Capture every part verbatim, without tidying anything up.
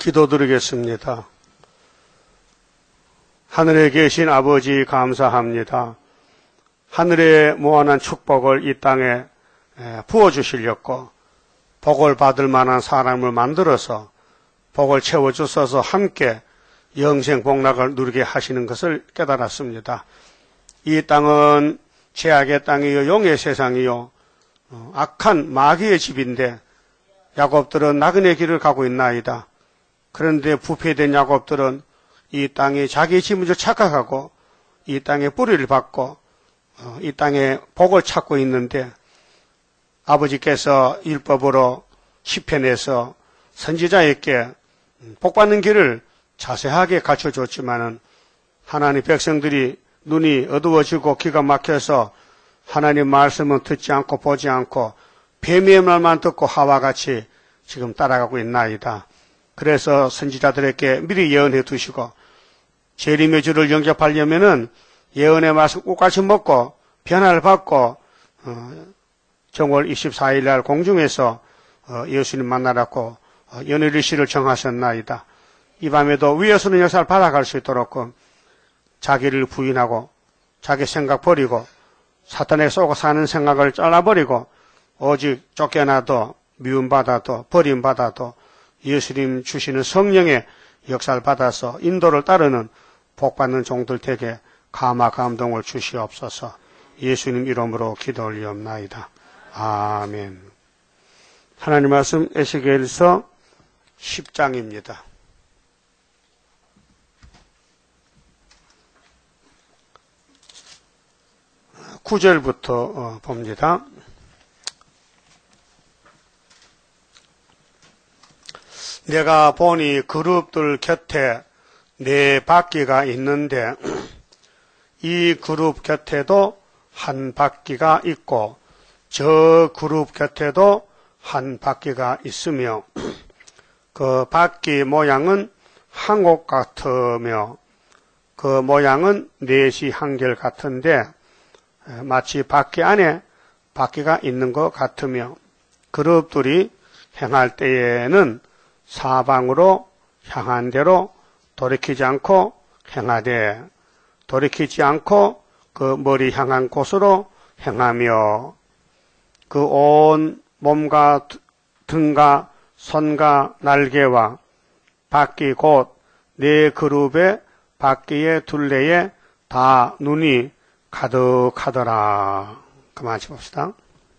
기도드리겠습니다. 하늘에 계신 아버지 감사합니다. 하늘에 무한한 축복을 이 땅에 부어주시려고 복을 받을 만한 사람을 만들어서 복을 채워주셔서 함께 영생 복락을 누리게 하시는 것을 깨달았습니다. 이 땅은 죄악의 땅이요 용의 세상이요 악한 마귀의 집인데 야곱들은 나그네 길을 가고 있나이다. 그런데 부패된 야곱들은 이 땅이 자기 집인 줄 착각하고 이 땅에 뿌리를 받고 이 땅에 복을 찾고 있는데 아버지께서 율법으로 시편에서 선지자에게 복받는 길을 자세하게 가르쳐줬지만은 하나님 백성들이 눈이 어두워지고 귀가 막혀서 하나님 말씀은 듣지 않고 보지 않고 뱀의 말만 듣고 하와 같이 지금 따라가고 있나이다. 그래서 선지자들에게 미리 예언해 두시고 재림의 주를 영접하려면은 예언의 말씀 꼭같이 먹고 변화를 받고 어, 정월 이십사일 날 공중에서 어, 예수님 만나라고 어, 연회리 씨를 정하셨나이다. 이 밤에도 위에서는 역사를 받아갈 수 있도록 자기를 부인하고 자기 생각 버리고 사탄에 쏘고 사는 생각을 잘라버리고 오직 쫓겨나도 미움받아도 버림받아도 예수님 주시는 성령의 역사를 받아서 인도를 따르는 복받는 종들 되게 감화 감동을 주시옵소서. 예수님 이름으로 기도 올리옵나이다. 아멘. 하나님 말씀 에스겔서 십 장입니다. 구 절부터 봅니다. 내가 보니 그룹들 곁에 네 바퀴가 있는데 이 그룹 곁에도 한 바퀴가 있고 저 그룹 곁에도 한 바퀴가 있으며 그 바퀴 모양은 항옥 같으며 그 모양은 넷이 한결 같은데 마치 바퀴 안에 바퀴가 있는 것 같으며 그룹들이 행할 때에는 사방으로 향한 대로 돌이키지 않고 행하되 돌이키지 않고 그 머리 향한 곳으로 행하며 그 온 몸과 등과 손과 날개와 바퀴 곧 네 그룹의 바퀴의 둘레에 다 눈이 가득하더라. 그만 봅시다.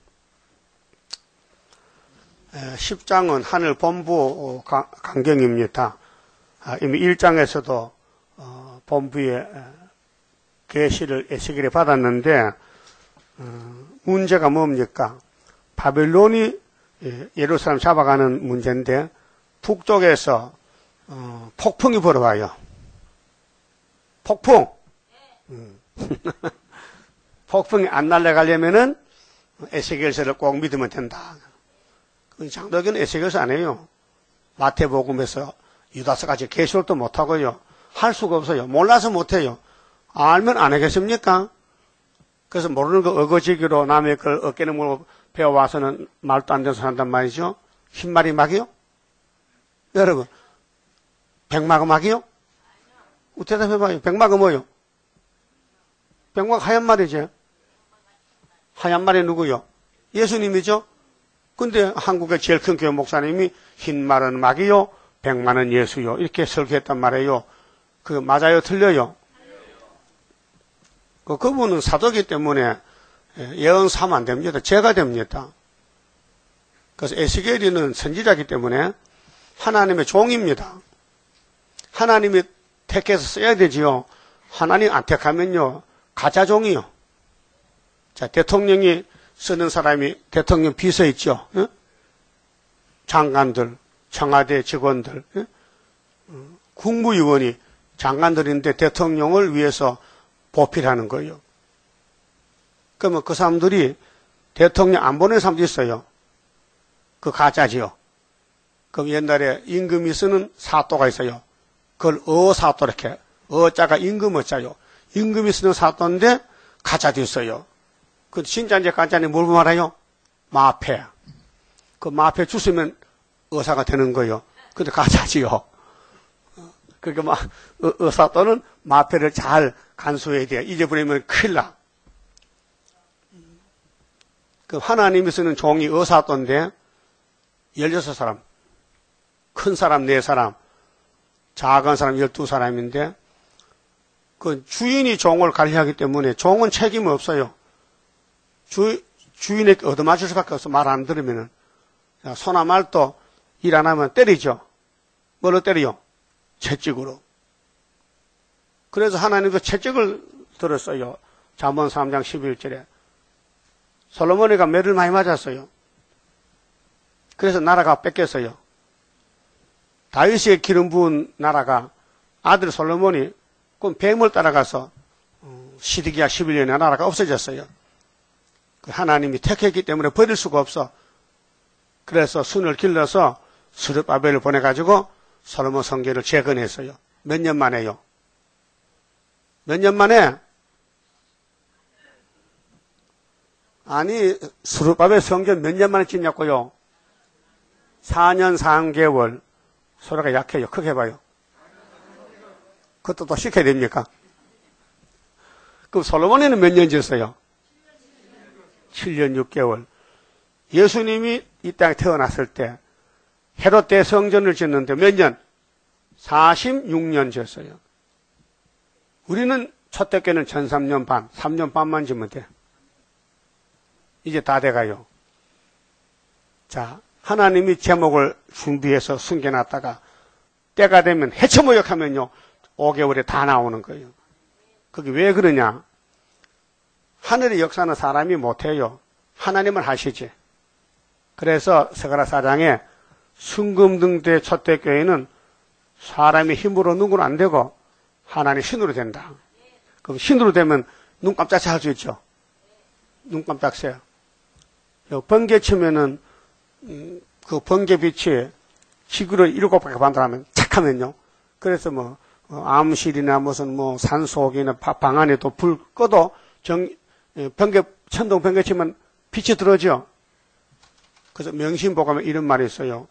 십 장은 하늘 본부 강경입니다. 이미 일 장에서도 본부의 계시를 에스겔이 받았는데 문제가 뭡니까? 바벨론이 예루살렘 잡아가는 문제인데 북쪽에서 폭풍이 불어와요. 폭풍. 폭풍이 안 날아가려면은 에스겔서를 꼭 믿으면 된다. 장로교는 에스겔서 안 해요. 마태복음에서 유다서까지 계시록도 못하고요. 할 수가 없어요. 몰라서 못해요. 알면 안 하겠습니까? 그래서 모르는 거 어거지기로 남의 걸 어깨에 물고 배워와서는 말도 안 되는 소리 한단 말이죠. 흰말이 막이요? 여러분, 백마가 막이요? 대답해봐요. 백마가 뭐요? 백마가 하얀 말이죠. 하얀 말이 누구요? 예수님이죠? 근데 한국의 제일 큰 교회 목사님이 흰말은 막이요, 백마는 예수요. 이렇게 설교했단 말이에요. 그 맞아요? 틀려요? 그, 그분은 사도기 때문에 예언사면 안 됩니다. 죄가 됩니다. 그래서 에스겔이는 선지자이기 때문에 하나님의 종입니다. 하나님이 택해서 써야 되지요. 하나님 안 택하면요, 가짜 종이요. 자, 대통령이 쓰는 사람이 대통령 비서 있죠. 예? 장관들, 청와대 직원들, 예? 국무위원이 장관들인데 대통령을 위해서 보필하는 거예요. 그러면 그 사람들이 대통령 안 보낸 사람도 있어요. 그 가짜지요. 그럼 옛날에 임금이 쓰는 사또가 있어요. 그걸 어사또 이렇게, 어자가 임금 어자요. 임금이 쓰는 사또인데 가짜도 있어요. 그 진짜인지 가짜인지 뭘 말해요? 마패. 그 마패 주스면 의사가 되는 거예요. 근데 가짜지요. 그러니까 막 의사 또는 마패를 잘 간수해야 돼. 잊어버리면 큰일 나. 그 하나님이 쓰는 종이 의사또인데 열여섯 사람, 큰 사람 네 사람, 작은 사람 열두 사람인데 그 주인이 종을 관리하기 때문에 종은 책임이 없어요. 주, 주인에게 얻어맞을 수밖에 없어. 말 안 들으면은. 소나 말도 일 안 하면 때리죠. 뭘로 때려요? 채찍으로. 그래서 하나님도 채찍을 들었어요. 잠언 삼 장 십일 절에. 솔로몬이가 매를 많이 맞았어요. 그래서 나라가 뺏겼어요. 다윗의 기름 부은 나라가 아들 솔로몬이 그 뱀을 따라가서 시드기야 십일 년에 나라가 없어졌어요. 하나님이 택했기 때문에 버릴 수가 없어. 그래서 순을 길러서 스룹바벨을 보내가지고 솔로몬 성전을 재건했어요. 몇 년 만에요? 몇 년 만에? 아니, 스룹바벨 성전 몇 년 만에 짓냐고요? 사 년 삼 개월. 소리가 약해요. 크게 해봐요. 그것도 또 시켜야 됩니까? 그럼 솔로몬에는 몇 년 지었어요? 칠 년 육 개월. 예수님이 이 땅에 태어났을 때 헤롯 대성전을 짓는데 몇 년? 사십육 년 지었어요. 우리는 초대교회는 천삼 년 반, 삼 년 반만 지면 돼. 이제 다 돼가요. 자, 하나님이 제목을 준비해서 숨겨놨다가 때가 되면 해쳐모욕하면요 오 개월에 다 나오는 거예요. 그게 왜 그러냐? 하늘의 역사는 사람이 못해요. 하나님은 하시지. 그래서 스가랴 사 장에 순금등대 초대교회는 사람의 힘으로 누구는 안 되고 하나님 신으로 된다. 그럼 신으로 되면 눈 깜짝새 할 수 있죠. 눈 깜짝새. 번개 치면은 음, 그 번개빛이 지구를 일곱 바퀴 반도하면 착하면요. 그래서 뭐 어, 암실이나 무슨 뭐 산속이나 방 안에도 불 꺼도 정 번개 천둥 번개 치면 빛이 들어오죠. 그래서 명심보감에 이런 말이 있어요.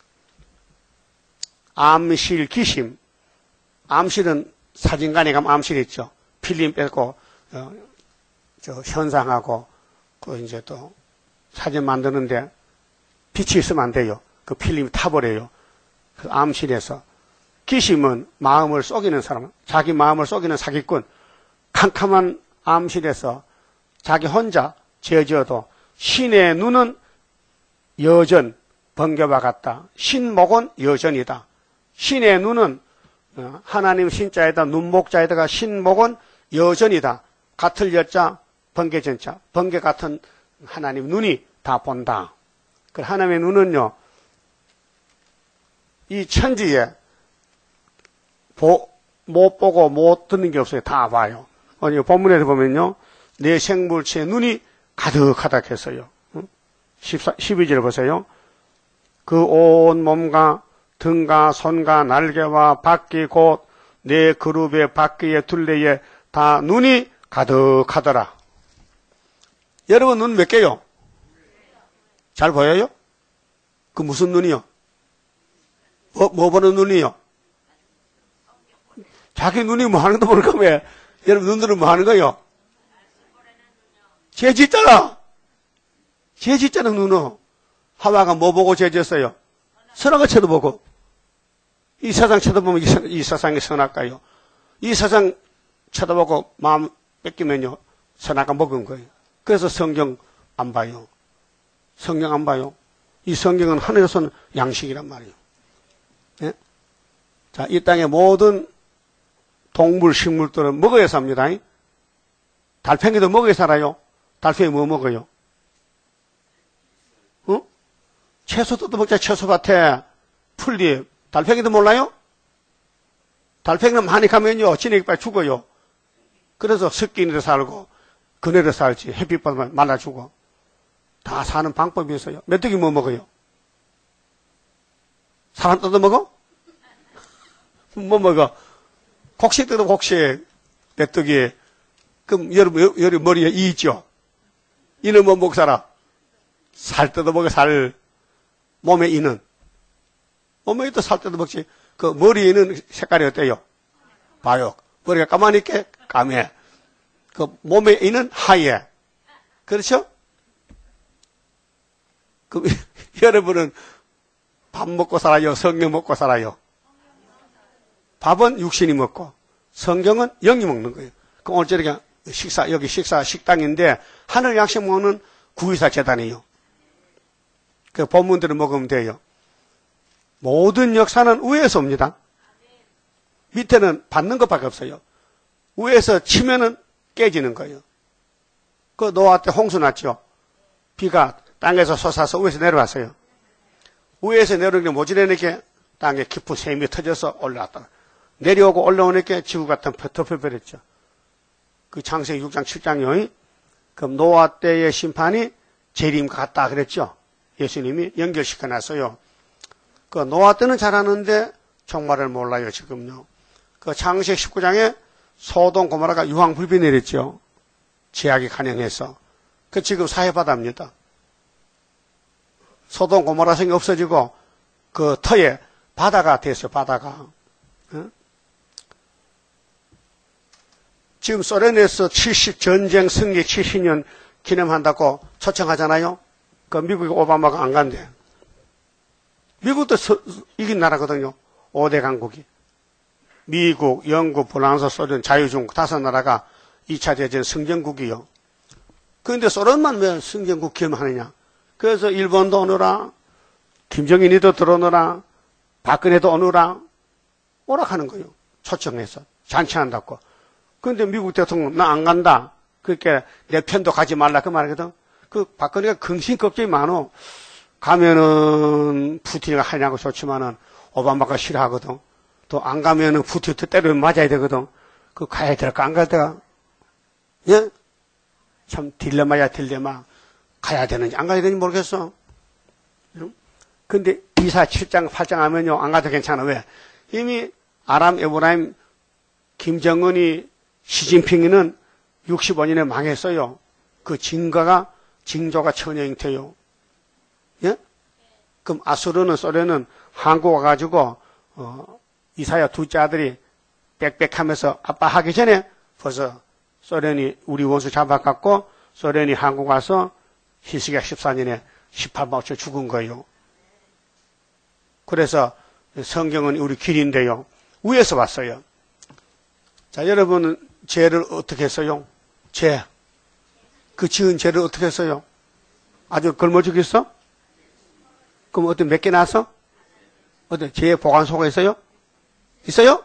암실 기심. 암실은 사진관에 가면 암실 있죠. 필름 빼고 어, 저 현상하고 그 이제 또 사진 만드는데 빛이 있으면 안 돼요. 그 필름이 타버려요. 그 암실에서. 기심은 마음을 속이는 사람, 자기 마음을 속이는 사기꾼. 캄캄한 암실에서 자기 혼자 죄지어도 신의 눈은 여전, 번개와 같다. 신목은 여전이다. 신의 눈은 하나님 신자에다 눈목자에다가 신목은 여전이다. 같을 여자, 번개전자, 번개 같은 하나님 눈이 다 본다. 그 하나님의 눈은요, 이 천지에 보, 못 보고 못 듣는 게 없어요. 다 봐요. 아니, 본문에서 보면요, 내 생물체의 눈이 가득하다 했어요. 십이 절 보세요. 그 온 몸과 등과 손과 날개와 바퀴 곧 내 그룹의 바퀴의 둘레에 다 눈이 가득하더라. 여러분 눈 몇 개요? 잘 보여요? 그 무슨 눈이요? 뭐, 뭐 보는 눈이요? 자기 눈이 뭐 하는 것도 모를까 왜? 여러분 눈들은 뭐 하는 거요? 죄 짓잖아. 죄 짓잖아 눈은. 하와가 뭐 보고 죄 짓었어요? 선악을 쳐다보고. 이 세상 쳐다보면 이, 세, 이 세상이 선악가요. 이 세상 쳐다보고 마음 뺏기면요 선악가 먹은 거예요. 그래서 성경 안 봐요. 성경 안 봐요. 이 성경은 하늘에서는 양식이란 말이에요. 예? 자, 이 땅의 모든 동물, 식물들은 먹어야 삽니다. 달팽이도 먹어야 살아요. 달팽이 뭐 먹어요? 어? 채소도 먹자, 채소밭에. 풀잎. 달팽이도 몰라요? 달팽이는 많이 가면요, 진액이 빨리 죽어요. 그래서 습기인데 살고, 그늘에 살지, 햇빛 받으면 말라 죽어. 다 사는 방법이 있어요. 메뚜기 뭐 먹어요? 사람 뜯어 먹어? 뭐 먹어? 곡식 뜯어 곡식, 메뚜기. 그럼 여러분, 여러분 머리에 이 있죠? 이는 뭐 먹고 살아? 살 뜯어 먹어, 살. 몸에 이는. 몸에 또 살 뜯어 먹지. 그 머리에 있는 색깔이 어때요? 봐요. 머리가 까마니까 까매. 그 몸에 있는 하얘. 그렇죠? 그 여러분은 밥 먹고 살아요? 성경 먹고 살아요? 밥은 육신이 먹고 성경은 영이 먹는 거예요. 그럼 오늘 저렇게 식사, 여기 식사 식당인데 하늘 양식 먹는 구의사 재단이에요. 그 본문들을 먹으면 돼요. 모든 역사는 위에서 옵니다. 밑에는 받는 것밖에 없어요. 위에서 치면은 깨지는 거예요. 그 노아 때 홍수 났죠. 비가 땅에서 솟아서 위에서 내려왔어요. 위에서 내려오는 게 모질라니까 땅에 깊은 샘이 터져서 올라왔다. 내려오고 올라오니까 지구 같은 덮여버렸죠. 그 창세기 육 장 칠 장요. 그럼 노아 때의 심판이 재림 같다 그랬죠. 예수님이 연결시켜 놨어요. 그 노아 때는 잘하는데 정말을 몰라요 지금요. 그 창세기 십구 장에 소돔 고모라가 유황불비 내렸죠. 제약이 간영해서. 그 지금 사해바다입니다. 소돔 고모라 성이 없어지고 그 터에 바다가 됐어요. 바다가. 어? 지금 소련에서 칠십 전쟁 승리 칠십 년 기념한다고 초청하잖아요. 그 미국이 오바마가 안 간대. 미국도 서, 이긴 나라거든요. 오 대 강국이. 미국, 영국, 프랑스, 소련, 자유중국 다섯 나라가 이 차 대전 승전국이요. 그런데 소련만 왜 승전국 기념하느냐. 그래서 일본도 오느라, 김정인이도 들어오느라, 박근혜도 오느라 오락하는 거예요. 초청해서 잔치한다고. 그런데 미국 대통령 나 안 간다. 그렇게 내 편도 가지 말라 그 말이거든. 그 박근혜가 긍심 걱정이 많어. 가면은 푸틴이가 하냐고 좋지만은 오바마가 싫어하거든. 또 안 가면은 푸틴 때려 맞아야 되거든. 그 가야 될까 안 가야 될까? 예? 참 딜레마야 딜레마. 가야 되는지 안 가야 되는지 모르겠어. 응? 근데 이사 칠 장 팔 장 하면요 안 가도 괜찮아. 왜? 이미 아람 에브라임 김정은이 시진핑이는 육십오 년에 망했어요. 그 징가가 징조가 천여잉태요. 예? 그럼 아수르는 소련은 한국 와가지고 어, 이사야 둘째 아들이 빽빽하면서 아빠 하기 전에 벌써 소련이 우리 원수 잡아갖고 소련이 한국 와서 히스기야 십사 년에 십팔 만 오천 죽은 거예요. 그래서 성경은 우리 길인데요. 위에서 왔어요. 자, 여러분은 죄를 어떻게 했어요? 죄. 그 지은 죄를 어떻게 했어요? 아주 굶어 죽겠어? 그럼 어떤 몇 개 나왔어? 어떤 죄의 보관소가 있어요? 있어요?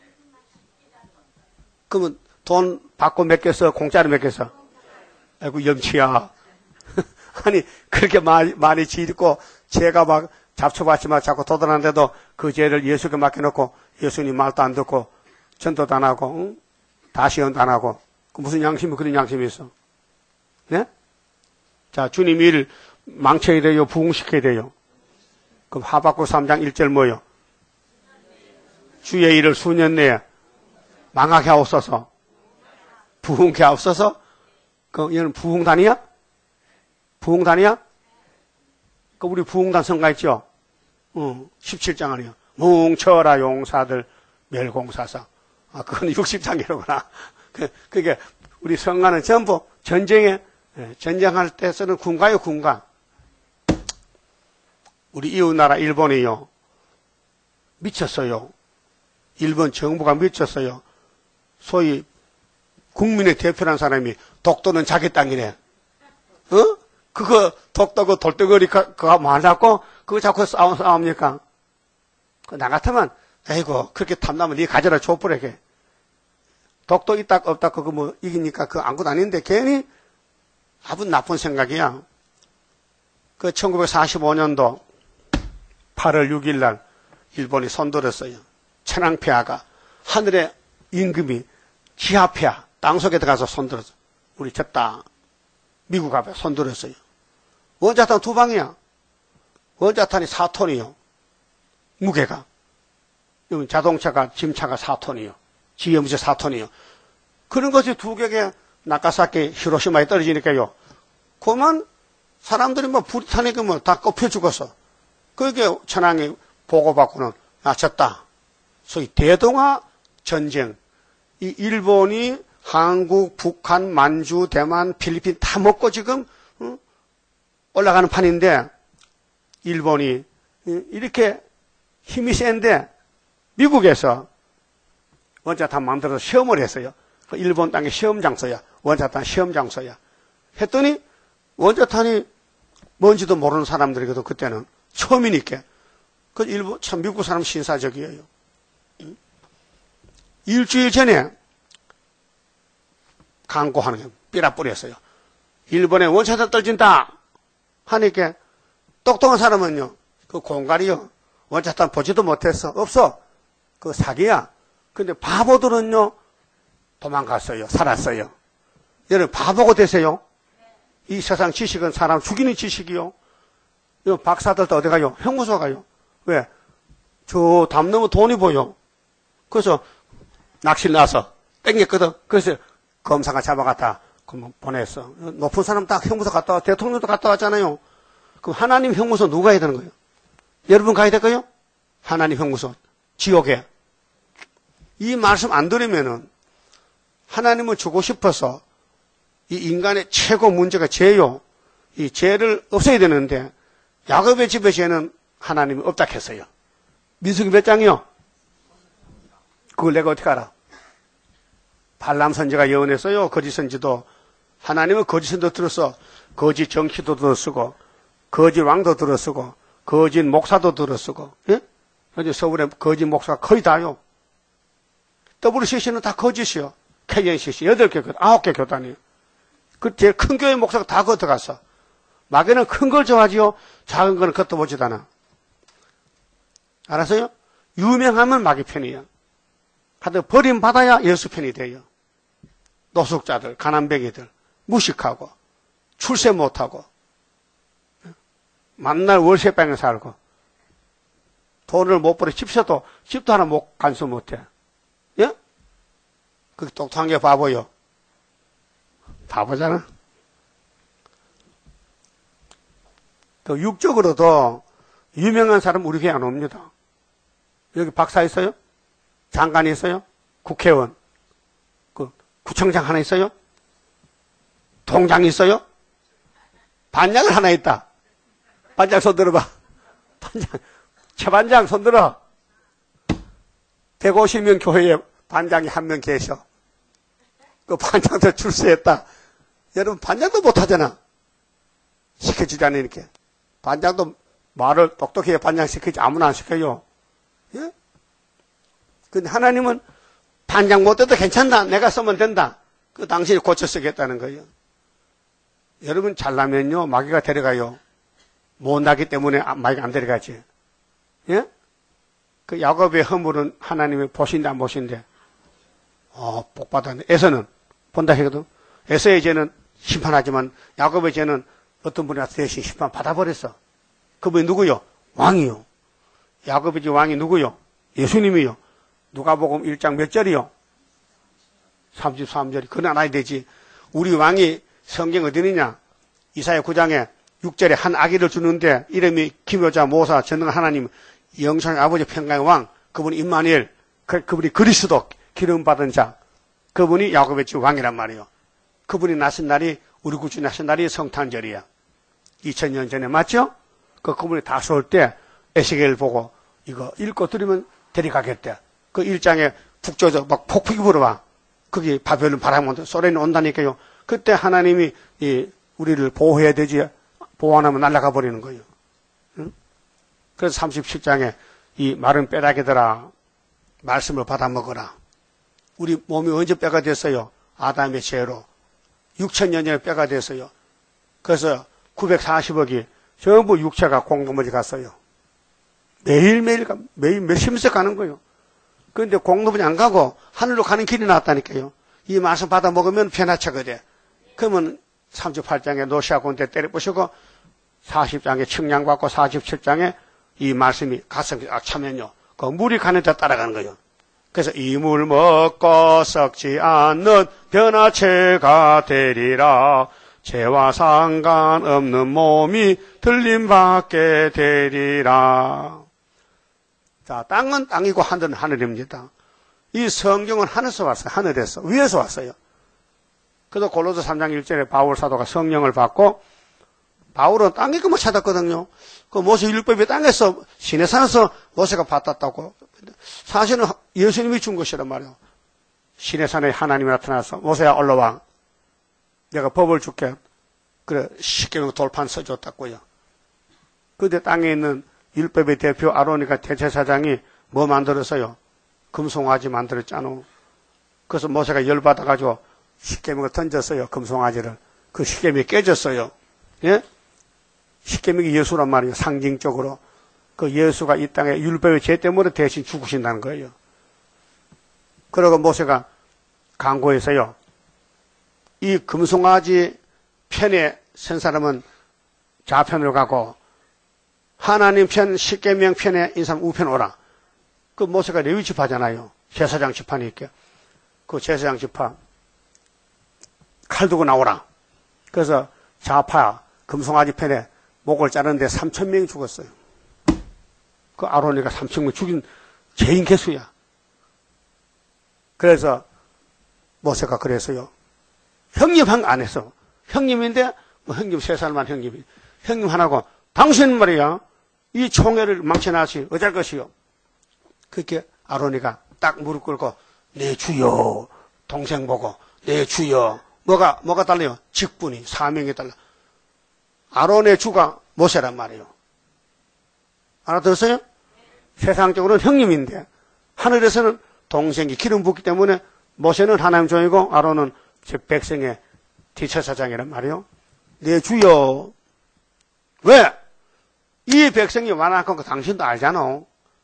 그러면 돈 받고 몇 개 써? 공짜로 몇 개 써? 아이고, 염치야. 아니, 그렇게 많이, 많이 짓고, 죄가 막 잡초받지만 자꾸 도전하는데도 그 죄를 예수께 맡겨놓고 예수님 말도 안 듣고 전도도 안 하고, 응? 다 시연도 안 하고, 그 무슨 양심이 그런 양심이 있어? 네? 자, 주님 일 망쳐야 돼요? 부흥시켜야 돼요? 그럼 하박국 삼 장 일 절 뭐요? 주의 일을 수년 내에 망하게 하옵소서. 부흥케 하옵소서. 그, 얘는 부흥단이야? 부흥단이야? 그, 우리 부흥단 성가 있죠? 응, 십칠 장 아니야. 뭉쳐라 용사들 멸공사상. 아, 그건 육십 장이로구나. 그, 그게, 우리 성가는 전부 전쟁에, 전쟁할 때 쓰는 군가요, 군가. 우리 이웃나라 일본이요. 미쳤어요. 일본 정부가 미쳤어요. 소위 국민의 대표라는 사람이 독도는 자기 땅이래. 어? 그거 독도 그 돌덩어리 그거 말라고 그거 자꾸 싸우, 싸웁니까? 나 같으면 아이고 그렇게 탐나면 네 가져라 줘버리게. 독도 있다 없다 그거 뭐 이기니까 그거 아무것도 아닌데 괜히 아주 나쁜 생각이야. 그 천구백사십오 년도 팔월 육일 날 일본이 손들었어요. 천황폐하가 하늘의 임금이 지하폐하 땅속에 들어가서 손들었어. 우리 졌다. 미국 앞에 손들었어요. 원자탄 두 방이야. 원자탄이 사 톤이요. 무게가. 자동차가 짐차가 사 톤이요. 지휘무제 사 톤이요. 그런 것이 두 개에 나가사키 히로시마에 떨어지니까요. 그만 사람들이 뭐 불이 타니까 뭐 다 꼽혀 죽었어. 그게 천황이 보고받고는 아 졌다. 소위 대동아 전쟁. 이 일본이 한국, 북한, 만주, 대만, 필리핀 다 먹고 지금 어? 올라가는 판인데 일본이 이렇게 힘이 센데 미국에서 원자탄 만들어서 시험을 했어요. 일본 땅에 시험 장소야. 원자탄 시험 장소야. 했더니 원자탄이 뭔지도 모르는 사람들에게도 그때는 처음이니까. 그 일본, 참 미국 사람 신사적이에요. 일주일 전에 강고하는 게 삐라 뿌렸어요. 일본에 원자탄 떨어진다 하니까 똑똑한 사람은요, 그 공갈이요, 원자탄 보지도 못했어. 없어. 그 사기야. 근데 바보들은요, 도망갔어요. 살았어요. 여러분, 바보가 되세요? 이 세상 지식은 사람 죽이는 지식이요. 이 박사들도 어디 가요? 형무소 가요. 왜? 저 담 넘어 돈이 보여. 그래서 낚시를 나서 땡겼거든. 그래서 검사가 잡아갔다. 그럼 보냈어. 높은 사람 딱 형무소 갔다 와. 대통령도 갔다 왔잖아요. 그럼 하나님 형무소 누가 해야 되는 거예요? 여러분 가야 될까요? 하나님 형무소. 지옥에. 이 말씀 안 들으면은 하나님은 주고 싶어서 이 인간의 최고 문제가 죄요. 이 죄를 없애야 되는데 야곱의 집의 죄는 하나님이 없다 했어요. 민수기 몇 장이요? 그걸 내가 어떻게 알아? 발람 선지가 예언했어요. 거짓 선지도. 하나님은 거짓 선지도 들었어. 거짓 정치도 들어쓰고 거짓 왕도 들어쓰고 거짓 목사도 들어쓰고. 예? 어제 서울에 거짓 목사가 거의 다요. 더블유씨씨는 다 거짓이요. 케이엔씨씨 여덟 개 교단, 아홉 개 교단이요. 그 제일 큰 교회 목사가 다 거기 들어갔어. 마귀는 큰 걸 좋아하지요. 작은 거는 겉도 보지도 않아. 알았어요? 유명하면 마귀 편이야. 하여튼 버림받아야 예수 편이 돼요. 노숙자들, 가난뱅이들, 무식하고, 출세 못하고, 만날 월세방에 살고, 돈을 못 벌어 집 셔도 집도 하나 못 간수 못해. 예? 그 똑똑한 게 바보요. 바보잖아. 또 육적으로도 유명한 사람 우리 교회 안 옵니다. 여기 박사 있어요? 장관이 있어요? 국회의원, 그 구청장 하나 있어요? 동장 있어요? 반장을 하나 있다. 반장 손 들어봐. 반장, 최반장 손 들어. 백오십 명 교회에 반장이 한 명 계셔. 그 반장도 출세했다. 여러분 반장도 못하잖아. 시켜주지 않으니까. 반장도 말을 똑똑히 반장 시키지 아무나 안 시켜요. 예? 근데 하나님은 반장 못해도 괜찮다. 내가 쓰면 된다. 그 당신이 고쳐 쓰겠다는 거예요. 여러분 잘나면요 마귀가 데려가요. 못나기 때문에 마귀가 안 데려가지. 예? 그 야곱의 허물은 하나님이 보신다 안 보신대? 어, 복 받았네. 에서는 본다 하거든. 에서의 죄는 심판하지만 야곱의 죄는 어떤 분이 대신 심판 받아버렸어. 그분이 누구요? 왕이요. 야곱의 집 왕이 누구요? 예수님이요. 누가복음 일 장 몇 절이요? 삼십삼 절이. 그건 알아야 되지. 우리 왕이 성경 어디 있느냐? 이사야 구 장에 육 절에 한 아기를 주는데 이름이 기묘자 모사 전능한 하나님 영생의 아버지 평강의 왕 그분이 임마누엘 그, 그분이 그리스도 기름 받은 자 그분이 야곱의 집 왕이란 말이에요. 그분이 나신 날이 우리 구주 나신 날이 성탄절이야. 이천 년 전에 맞죠? 그 그분이 다시 올 때 에스겔 보고 이거 읽고 들으면 데려가겠대. 그 일 장에 북쪽에서 막 폭풍이 불어와. 거기 바벨론 바람 온다. 소련이 온다니까요. 그때 하나님이 이 우리를 보호해야 되지. 보호 안 하면 날아가 버리는 거예요. 응? 그래서 삼십칠 장에 이 마른 뼈다귀들아 말씀을 받아 먹어라. 우리 몸이 언제 뼈가 됐어요? 아담의 죄로. 육천 년 전에 뼈가 됐어요. 그래서 구백사십억이 전부 육체가 공동머리 갔어요. 매일매일, 매일 몇십씩 가는 거예요. 그런데 공동머리 안 가고 하늘로 가는 길이 나왔다니까요. 이 말씀 받아 먹으면 변화차가 돼. 그러면 삼십팔 장에 노시아 군대 때려부시고 사십 장에 측량받고 사십칠 장에 이 말씀이 가슴에 차면요. 그 물이 가는 데 따라가는 거예요. 그래서 이 물 먹고 썩지 않는 변화체가 되리라. 죄와 상관없는 몸이 들림받게 되리라. 자, 땅은 땅이고 하늘은 하늘입니다. 이 성경은 하늘에서 왔어요. 하늘에서. 위에서 왔어요. 그래서 골로새 삼 장 일 절에 바울 사도가 성령을 받고, 바울은 땅에 그만 찾았거든요. 그 모세 율법이 땅에서, 시내산에서 모세가 받았다고. 사실은 예수님이 준 것이란 말이에요. 시내산에 하나님이 나타나서, 모세야 올라와. 내가 법을 줄게. 그래, 십계명 돌판 써줬다고요. 그때 땅에 있는 율법의 대표 아로니가 대제사장이 뭐 만들었어요? 금송아지 만들었잖아. 그래서 모세가 열받아가지고 십계명을 던졌어요. 금송아지를. 그 십계명이 깨졌어요. 예? 십계명이 예수란 말이에요. 상징적으로. 그 예수가 이 땅에 율법의 죄 때문에 대신 죽으신다는 거예요. 그러고 모세가 강구해서요. 이 금송아지 편에 선 사람은 좌편으로 가고 하나님 편, 십계명 편에 인 사람 우편 오라. 그 모세가 레위 지파잖아요. 제사장 지파니 있게. 그 제사장 지파 칼 두고 나오라. 그래서 좌파 금송아지 편에 목을 자르는데 삼천 명이 죽었어요. 그 아로니가 삼천 명 죽인 죄인 개수야. 그래서 모세가 그랬어요. 형님 한 거 안 했어. 형님인데 뭐 형님 세 살만 형님이. 형님 하나고 당신 말이야. 이 총회를 망쳐놨지 어쩔 것이요. 그렇게 아로니가 딱 무릎 꿇고 내 주여. 동생 보고 내 주여. 뭐가 뭐가 달라요? 직분이 사명이 달라. 아론의 주가 모세란 말이에요. 알아들었어요? 세상적으로는 형님인데 하늘에서는 동생이 기름 붓기 때문에 모세는 하나님 종이고 아론은 제 백성의 대제사장이란 말이에요. 내 주여. 왜? 이 백성이 완악한 거 당신도 알잖아.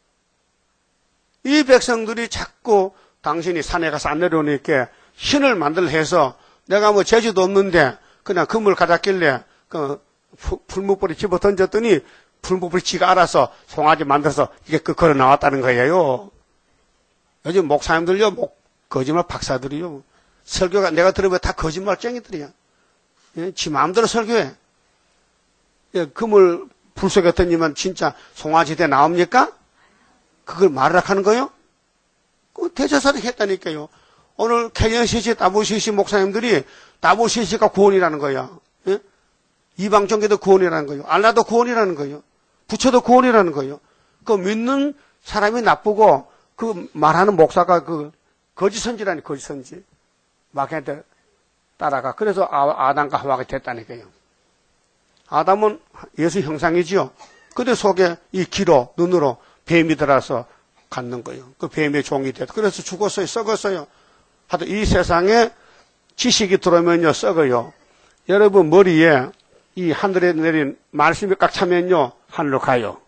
이 백성들이 자꾸 당신이 산에 가서 안 내려오니까 신을 만들어 해서 내가 뭐 재주도 없는데 그냥 그물 가졌길래 그 풀무불이 집어 던졌더니 풀무불이 지가 알아서 송아지 만들어서 이게 그 걸어 나왔다는 거예요. 요즘 목사님들요, 목, 거짓말 박사들이요. 설교가 내가 들으면 다 거짓말쟁이들이야. 예? 지 마음대로 설교해. 예, 그물 불 속에 던지면 진짜 송아지대 나옵니까? 그걸 말을 하는 거요? 그 대제사를 했다니까요. 오늘 케이엔씨씨 다보시시 목사님들이 다보시시가 구원이라는 거야. 예? 이방종교도 구원이라는 거예요. 알라도 구원이라는 거예요. 부처도 구원이라는 거예요. 그 믿는 사람이 나쁘고 그 말하는 목사가 그 거짓 선지라니 거짓 선지. 마귀한테 따라가. 그래서 아, 아담과 하와가 됐다니까요. 아담은 예수 형상이지요. 근데 속에 이 귀로 눈으로 뱀이 들어서 갖는 거예요. 그 뱀의 종이 됐다. 그래서 죽었어요. 썩었어요. 하여튼 이 세상에 지식이 들어오면요 썩어요. 여러분 머리에 이 하늘에 내린 말씀이 꽉 차면요 하늘로 가요.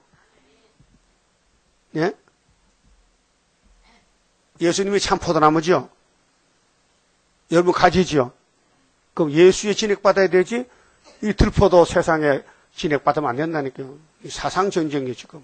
예? 예수님이 참 포도나무죠. 여러분 가지죠. 그럼 예수의 진액받아야 되지. 이 들포도 세상에 진액받으면 안 된다니까요. 사상 전쟁이 지금.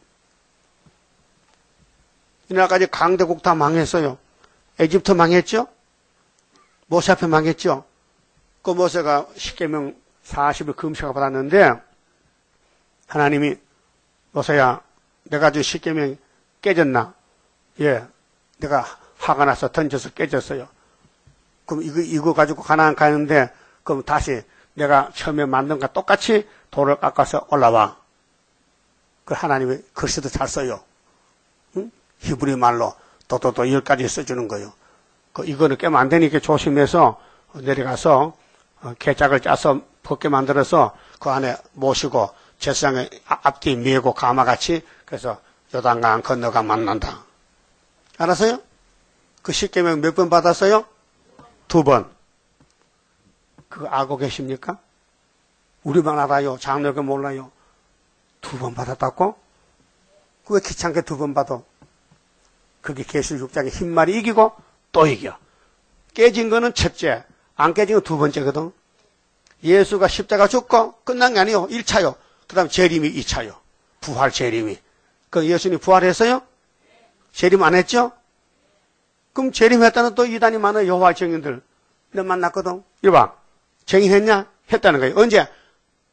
이날까지 강대국 다 망했어요. 에집트 망했죠. 모세 앞에 망했죠. 그 모세가 십계명 사십 일 금식을 받았는데 하나님이 모세야 내가 준 십계명 깨졌나? 예, 내가 화가 나서 던져서 깨졌어요. 그럼 이거 이거 가지고 가나안 가는데 그럼 다시 내가 처음에 만든 거 똑같이 돌을 깎아서 올라와. 그 하나님이 글씨도 잘 써요. 응? 히브리 말로 또또또 열까지 써주는 거예요. 그 이거는 깨면 안 되니까 조심해서 내려가서 개짝을 짜서 벗게 만들어서 그 안에 모시고 제사장의 앞뒤 메고 가마같이 그래서 요단강 건너가 만난다. 알았어요? 그 십계명 몇 번 받았어요? 두 번. 그거 알고 계십니까? 우리만 알아요. 장로가 몰라요. 두 번 받았다고? 왜 귀찮게 두 번 받아? 그게 계시록 육 장의 흰말이 이기고 또 이겨. 깨진 거는 첫째, 안 깨진 건 두 번째거든. 예수가 십자가 죽고 끝난 게 아니요. 일 차요. 그 다음 재림이 이 차요. 부활 재림이. 그 예수님이 부활했어요? 재림 안 했죠? 그럼 재림했다는 또 이단이 많아요. 여호와 증인들. 내 만났거든. 이리 봐. 증인했냐? 했다는 거예요. 언제?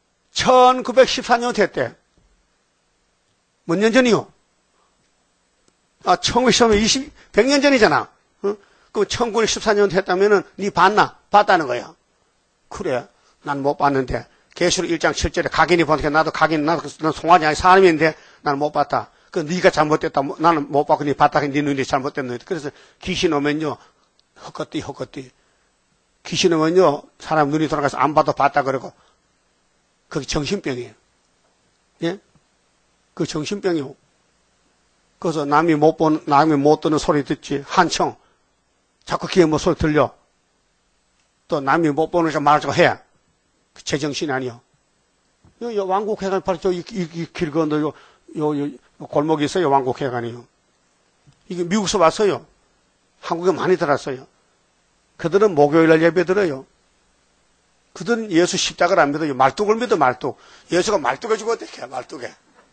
천구백십사 년 됐대. 몇 년 전이요? 아, 천구백십사 년, 이십, 백 년 전이잖아. 어? 그럼 천구백십사 년 했다면은, 니 봤나? 봤다는 거야. 그래. 난 못 봤는데. 계시록 일 장 칠 절에 각인이 보니까 나도 각인, 나도 송아지 아니 사람인데 나는 못 봤다. 그 네가 잘못됐다. 나는 못 봤고 네 봤다. 네 눈이 잘못된 눈이. 그래서 귀신 오면요. 헛것띠, 헛것띠. 귀신 오면요. 사람 눈이 돌아가서 안 봐도 봤다 그러고. 그게 정신병이에요. 예? 그 정신병이요. 그래서 남이 못 본, 남이 못 듣는 소리 듣지. 한청. 자꾸 귀에 뭐 소리 들려. 또 남이 못 보는 거 말하자고 해. 제정신이 아니요. 요, 요 왕국회관 바로 저, 이, 이, 이 길 건너 요, 요, 요, 골목이 있어요. 왕국회관이요. 이게 미국에서 왔어요. 한국에 많이 들었어요. 그들은 목요일날 예배 들어요. 그들은 예수 십자가를 안 믿어요. 말뚝을 믿어, 말뚝. 예수가 말뚝에 죽었대, 말뚝에.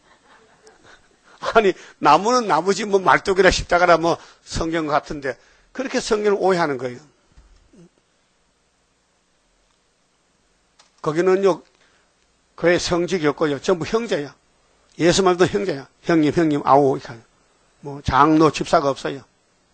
아니, 나무는 나무지, 뭐, 말뚝이나 십자가나 뭐, 성경 같은데, 그렇게 성경을 오해하는 거예요. 거기는요, 그의 성직이 없고요. 전부 형제야. 예수만 믿어도 형제야. 형님, 형님, 아우, 뭐, 장로, 집사가 없어요.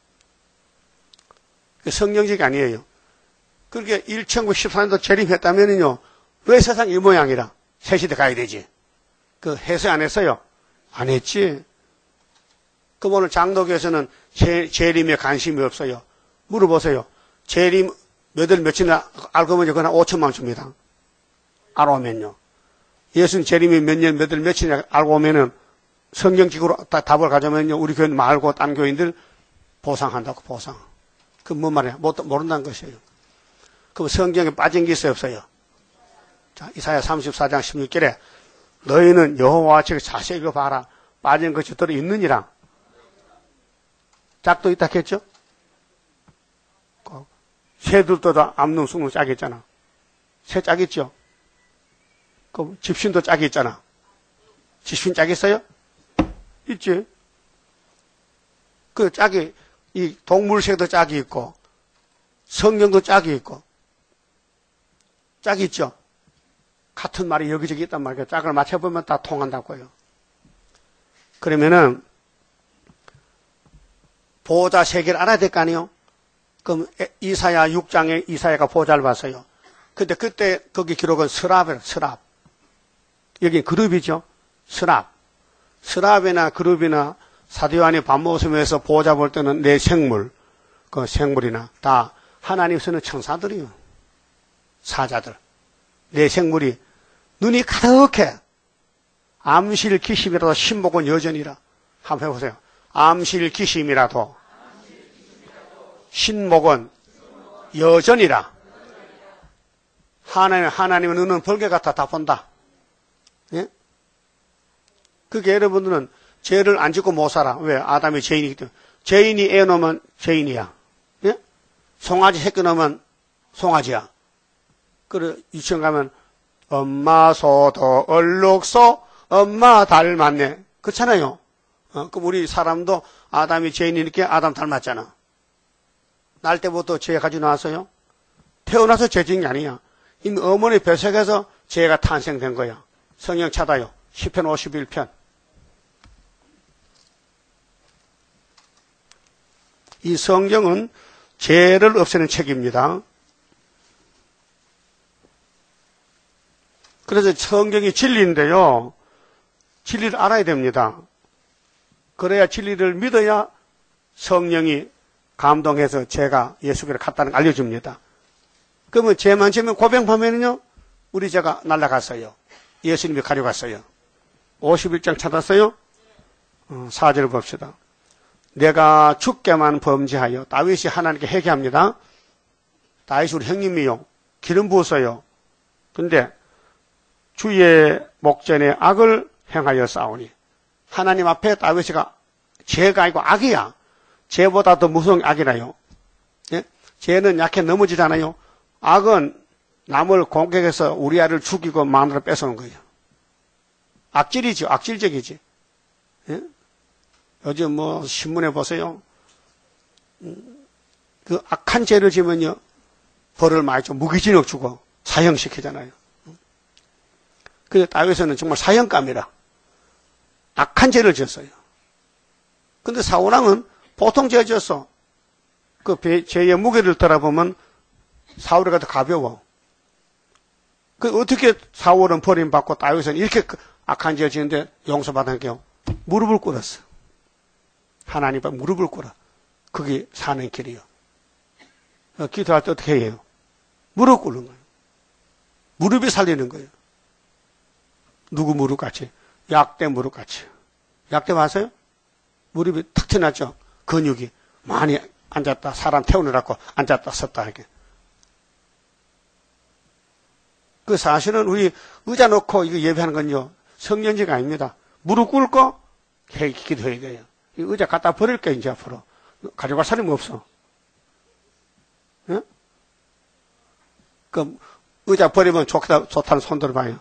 성경직이 아니에요. 그렇게 천구백십사 년도 재림했다면요, 왜 세상 이 모양이라? 새 시대 가야 되지. 그 해서 안 했어요? 안 했지. 그럼 오늘 장로교에서는 재, 재림에 관심이 없어요. 물어보세요. 재림 몇 월 며칠이나 알고 보면 그냥 오천만 줍니다. 알아오면요. 예수님 재림이 몇 년, 몇 월 며칠이나 알고 오면은 성경적으로 답을 가져오면요. 우리 교인 말고 딴 교인들 보상한다고, 보상. 그 뭔 말이야? 못, 모른다는 것이에요. 그럼 성경에 빠진 게 있어요, 없어요? 자, 이사야 삼십사 장 십육 절에 너희는 여호와와 즉 자세히 봐라. 빠진 것이 들어 있느니라. 짝도 있다 했죠? 새들도 다 암릉숭릉 짝이 있잖아. 새 짝 있죠? 그 집신도 짝이 있잖아. 집신 짝 있어요? 있지. 그 짝이, 이 동물새도 짝이 있고, 성경도 짝이 있고, 짝이 있죠? 같은 말이 여기저기 있단 말이에요. 짝을 맞춰보면 다 통한다고요. 그러면은, 보호자 세계를 알아야 될 거 아니에요? 그럼 이사야 육 장에 이사야가 보호자를 봤어요. 근데 그때 거기 기록은 스랍이에요, 스랍. 여기 그룹이죠? 스랍. 스랍이나 그룹이나 사도요한이 밤모섬에서 보호자 볼 때는 내 생물, 그 생물이나 다 하나님 쓰는 천사들이요. 사자들. 내 생물이 눈이 가득해. 암실 기심이라도 신복은 여전이라. 한번 해보세요. 암실 기심이라도 신목은 여전이라. 하나님, 하나님의 눈은 벌개 같아 다 본다. 예? 그게 여러분들은 죄를 안 짓고 못 살아. 왜? 아담이 죄인이기 때문에. 죄인이 애 놓으면 죄인이야. 예? 송아지 새끼 놓으면 송아지야. 그래, 유치원 가면 엄마 소도 얼룩소 엄마 닮았네. 그렇잖아요. 어, 그럼 우리 사람도 아담이 죄인이니까 아담 닮았잖아. 날 때부터 죄 가지고 나왔어요? 태어나서 죄 지은 게 아니야. 이미 어머니 뱃속에서 죄가 탄생된 거야. 성경 찾아요. 십 편 오십일 편. 이 성경은 죄를 없애는 책입니다. 그래서 성경이 진리인데요. 진리를 알아야 됩니다. 그래야 진리를 믿어야 성령이 감동해서 제가 예수께로 갔다는 걸 알려줍니다. 그러면 죄만 지면 고백하면은요, 우리 죄가 날아갔어요. 예수님이 가져갔어요. 오십일 장 찾았어요? 어, 사 절을 봅시다. 내가 주께만 범죄하여. 다윗이 하나님께 회개합니다. 다윗이 우리 형님이요. 기름 부었어요. 근데 주의 목전에 악을 행하여 싸우니. 하나님 앞에 다윗이가 죄가 아니고 악이야. 죄보다 더 무서운 악이라요. 예? 죄는 약해 넘어지잖아요. 악은 남을 공격해서 우리 아이를 죽이고 마누라 뺏어오는 거예요. 악질이죠. 악질적이지. 예? 요즘 뭐 신문에 보세요. 그 악한 죄를 지면요, 벌을 많이 좀 무기징역 주고 사형시키잖아요. 그래서 다윗은 정말 사형감이라 악한 죄를 지었어요. 근데 사울왕은 보통 죄졌어. 그 죄의 무게를 들어보면 사울이가 더 가벼워. 그 어떻게 사울은 버림받고 다윗은 이렇게 악한 죄를 지는데 용서받았게요? 무릎을 꿇었어. 하나님 앞에 무릎을 꿇어. 그게 사는 길이요. 기도할 때 어떻게 해요? 무릎 꿇는 거예요. 무릎이 살리는 거예요. 누구 무릎같이? 약대 무릎같이. 약대 아세요? 무릎이 탁 튀어났죠? 근육이 많이 앉았다. 사람 태우느라고 앉았다 섰다 이렇게. 그 사실은 우리 의자 놓고 이거 예배하는 건요. 성년지가 아닙니다. 무릎 꿇고 기도해야 돼요. 이 의자 갖다 버릴 거야 이제 앞으로. 가져갈 사람이 없어. 예? 그 의자 버리면 좋다, 좋다는 손 들어봐요.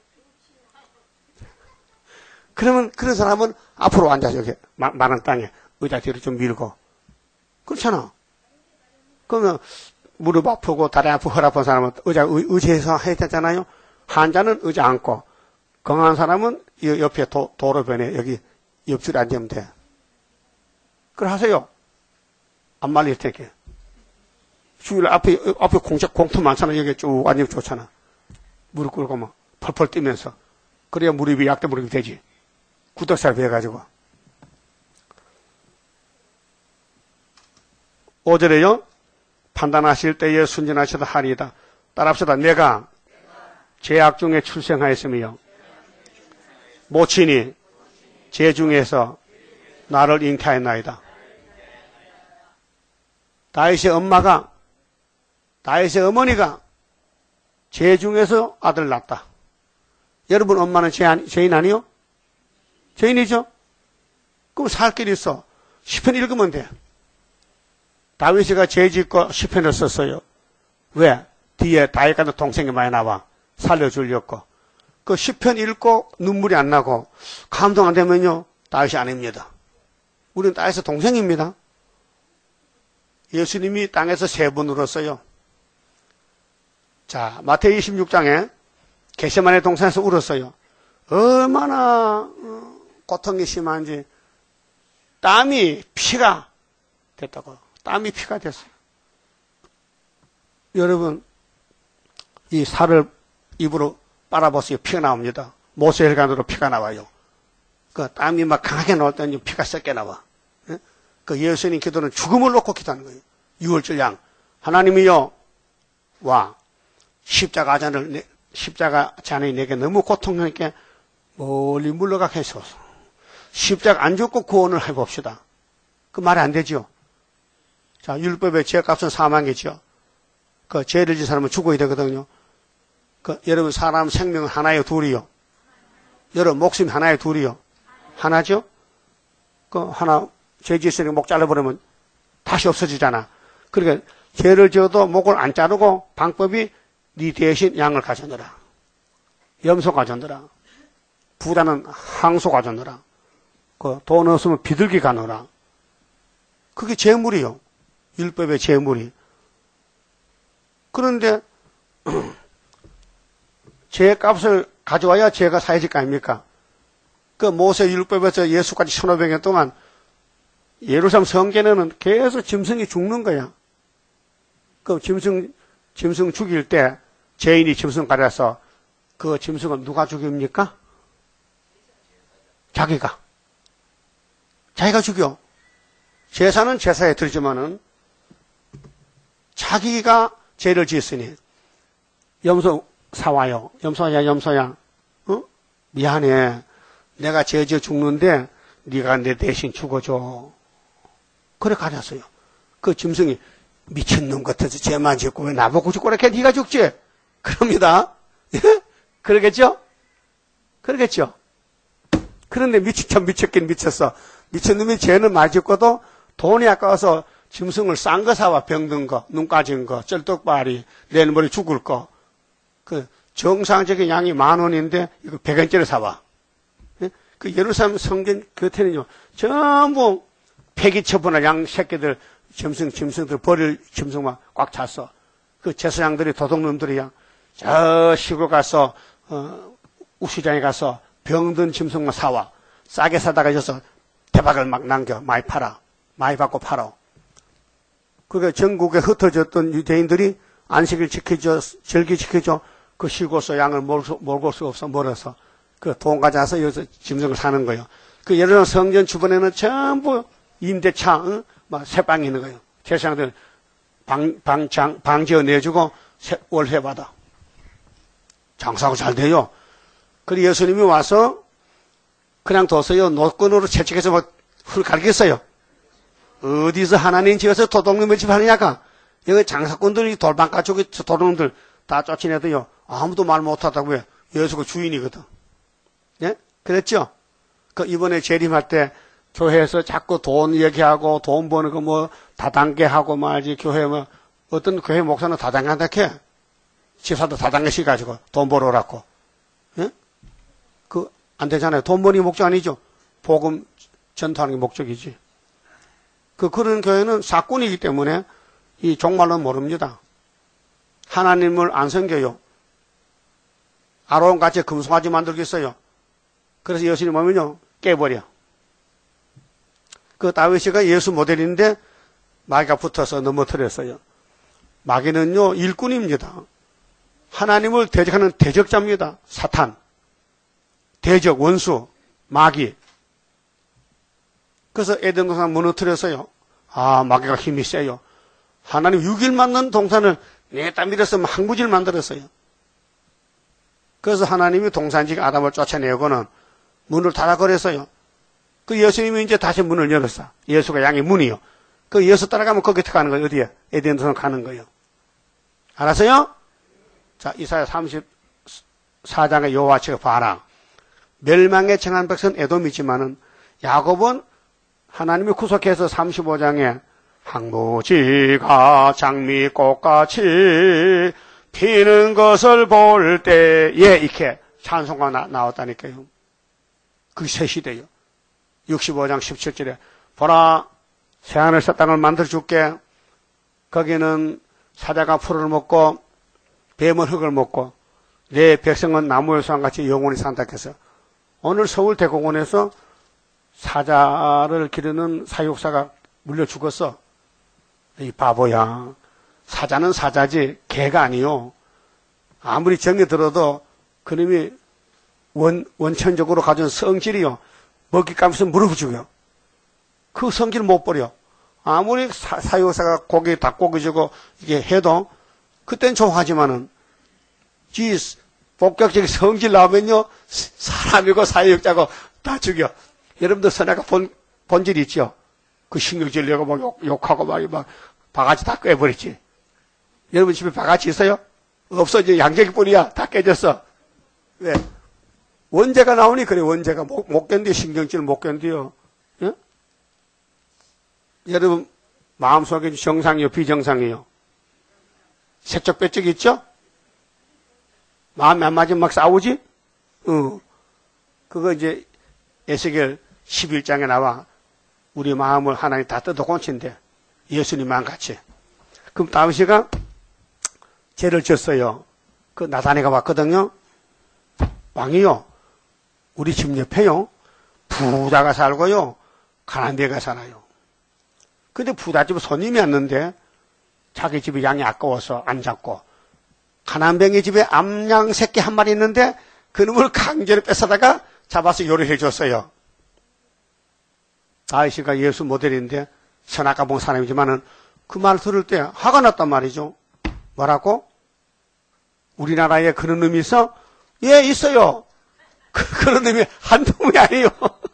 그러면 그런 사람은 앞으로 앉아 저기 마른 땅에 의자 뒤로 좀 밀고 그렇잖아. 그러면 무릎 아프고 다리 아프고 허리 아픈 사람은 의자 의, 의지해서 해야 되잖아요. 환자는 의자 앉고 건강한 사람은 옆에 도, 도로변에 여기 옆줄에 앉으면 돼. 그걸 하세요. 안 말릴 테니까. 주일 앞에 앞에 공작 공터 많잖아. 여기 쭉 앉으면 좋잖아. 무릎 꿇고 막 펄펄 뛰면서 그래야 무릎이 약대 무릎이 되지. 구덕살 배워가지고. 오 절에요. 판단하실 때에 순전하시다 하리이다. 따라합시다. 내가 죄악 중에 출생하였으며 모친이 죄 중에서 나를 잉태하였나이다. 다윗의 엄마가 다윗의 어머니가 죄 중에서 아들 낳았다. 여러분 엄마는 죄, 죄인 아니요? 죄인이죠? 그럼 살 길이 있어. 시편 읽으면 돼. 다윗이가 죄 짓고 시편을 썼어요. 왜? 뒤에 다윗 같은 동생이 많이 나와. 살려주려고. 그 시편 읽고 눈물이 안 나고 감동 안 되면요. 다윗이 아닙니다. 우리는 다윗의 동생입니다. 예수님이 땅에서 세 번 울었어요. 자, 마태복음 이십육 장에 겟세마네 동산에서 울었어요. 얼마나 고통이 심한지 땀이 피가 됐다고. 땀이 피가 됐어요. 여러분 이 살을 입으로 빨아보세요. 피가 나옵니다. 모세혈관으로 피가 나와요. 그 땀이 막 강하게 나올 때는 피가 썩게 나와. 그 예수님 기도는 죽음을 놓고 기도하는 거예요. 유월절 양. 하나님이요, 와, 십자가 잔을, 십자가 잔이 내게 너무 고통스럽게 멀리 물러가게 해소서. 십자가 안 죽고 구원을 해봅시다. 그 말이 안 되죠. 자, 율법의 죄값은 사망이죠. 그 죄를 진 사람은 죽어야 되거든요. 그 여러분 사람 생명은 하나요, 둘이요? 여러분 목숨이 하나요, 둘이요? 하나죠? 그 하나 죄 지으니까 목 잘라버리면 다시 없어지잖아. 그러니까 죄를 지어도 목을 안 자르고 방법이 네 대신 양을 가져넣어라. 염소 가져넣어라. 부자는 항소 가져넣어라. 그 돈 없으면 비둘기 가넣어라. 그게 재물이요. 율법의 재물이. 그런데 죄값을 가져와야 죄가 사해질 거 아닙니까? 그 모세 율법에서 예수까지 천오백 년 동안 예루살렘 성전에는 계속 짐승이 죽는 거야. 그 짐승, 짐승 죽일 때 죄인이 짐승 가려서 그 짐승은 누가 죽입니까? 자기가. 자기가 죽여. 제사는 제사에 들지만은 자기가 죄를 지었으니 염소 사와요. 염소야, 염소야. 어? 미안해. 내가 죄 지어 죽는데 네가 내 대신 죽어줘. 그래 가졌어요. 그 짐승이 미친놈 같아서 죄만 짓고 왜 나보고 죽고 그렇게 네가 죽지? 그럽니다. 그러겠죠? 그러겠죠? 그런데 미치참 미쳤긴 미쳤어. 미친놈이 죄는 많이 짓고도 돈이 아까워서 짐승을 싼 거 사와. 병든 거, 눈 까진 거, 쩔뚝발이, 내일 모레 죽을 거. 그 정상적인 양이 만 원인데 이거 백 원짜리 사와. 그 예루살렘 성전 곁에는요, 전부 폐기 처분할 양 새끼들, 짐승, 짐승들 버릴 짐승만 꽉 찼어. 그 제사장들이 도둑놈들이야. 저 시골 가서, 어, 우시장에 가서 병든 짐승만 사와. 싸게 사다가 져서 대박을 막 남겨. 많이 팔아. 많이 받고 팔아. 그러니까 전국에 흩어졌던 유대인들이 안식일 지켜줘, 절기 지켜줘. 그 쉬고서 양을 몰고, 몰고 수 없어, 멀어서. 그 돈 가져와서 여기서 짐승을 사는 거예요. 그 예를 들어 성전 주변에는 전부 임대차, 응? 막 새빵이 있는 거예요. 제사장들 방, 방, 장, 방 지어 내주고 월세 받아. 장사가 잘 돼요. 그리고 예수님이 와서 그냥 뒀어요. 노건으로 채찍해서 막 훌갈겠어요. 어디서 하나님 집에서 도둑놈의 집 하느냐가. 여기 장사꾼들이 돌방가 쪽에 도둑놈들 다 쫓아내도요. 아무도 말 못하다고 해요. 예수가 주인이거든. 예? 그랬죠? 그 이번에 재림할 때 교회에서 자꾸 돈 얘기하고 돈 버는 거 뭐 다단계 하고 말지. 교회 뭐 어떤 교회 목사는 다단계 한다 해. 집사도 다단계씩 가지고 돈 벌어라고. 예? 그 안 되잖아요. 돈 버는 게 목적 아니죠. 복음 전도하는 게 목적이지. 그 그런 교회는 사꾼이기 때문에 이 종말은 모릅니다. 하나님을 안 섬겨요. 아론같이 금송아지 만들겠어요. 그래서 예수님 오면요 깨버려. 그 다윗이가 예수 모델인데 마귀가 붙어서 넘어뜨렸어요. 마귀는요 일꾼입니다. 하나님을 대적하는 대적자입니다. 사탄, 대적, 원수, 마귀. 그래서 에덴 동산 무너뜨렸어요. 아, 마귀가 힘이 세요. 하나님 육 일 맞는 동산을 내다 밀어서 항구지를 만들었어요. 그래서 하나님이 동산직 아담을 쫓아내고는 문을 닫아버렸어요. 그 예수님이 이제 다시 문을 열었어. 예수가 양의 문이요. 그 예수 따라가면 거기 가는 거예요. 어디에? 에덴 동산 가는 거예요. 알았어요? 자, 이사야 삼십사 장의 여호와처가 봐라. 멸망에 청한 백성은 에돔이지만은 야곱은 하나님이 구속해서 삼십오 장에 항무지가 장미꽃같이 피는 것을 볼 때에 이렇게 찬송가 나, 나왔다니까요. 그게 새 시대요. 육십오 장 십칠 절에 보라 새하늘새 땅을 만들어줄게. 거기는 사자가 풀을 먹고 뱀은 흙을 먹고 내 백성은 나무의 수랑같이 영원히 산다 해서 오늘 서울대공원에서 사자를 기르는 사육사가 물려 죽었어. 이 바보야. 사자는 사자지 개가 아니요. 아무리 정이 들어도 그놈이 원, 원천적으로 가진 성질이요. 먹잇감에서 무릎을 죽여. 그 성질을 못 버려. 아무리 사, 사육사가 고기 닭고기 주고 이게 해도 그땐 좋아하지만은 지 본격적인 성질 나오면요. 사람이고 사육자고 다 죽여. 여러분들 선악과 본, 본질이 있죠? 그 신경질 내고 막 욕, 욕하고 막, 막, 바가지 다 꿰버리지. 여러분 집에 바가지 있어요? 없어. 이제 양재기 뿐이야. 다 깨졌어. 왜? 원죄가 나오니 그래. 원죄가 못, 못 견뎌. 신경질 못 견뎌. 예? 여러분, 마음속에 정상이요? 비정상이요? 색적배쩍 있죠? 마음이 안 맞으면 막 싸우지? 어. 그거 이제 에스겔 십일 장에 나와. 우리 마음을 하나님 다 뜯어 고친대. 예수님만 같이. 그럼 다윗이가 죄를 졌어요. 그 나단이가 왔거든요. 왕이요. 우리 집 옆에요. 부자가 살고요. 가난배가 살아요. 근데 부자집 손님이 왔는데 자기 집에 양이 아까워서 안 잡고 가난뱅이 집에 암양 새끼 한 마리 있는데 그놈을 강제로 뺏어다가 잡아서 요리해 줬어요. 다윗이가 예수 모델인데 선악과 본 사람이지만은 그 말 들을 때 화가 났단 말이죠. 뭐라고? 우리나라에 그런 놈이 있어? 예, 있어요. 그, 그런 놈이 한두 놈이 아니에요.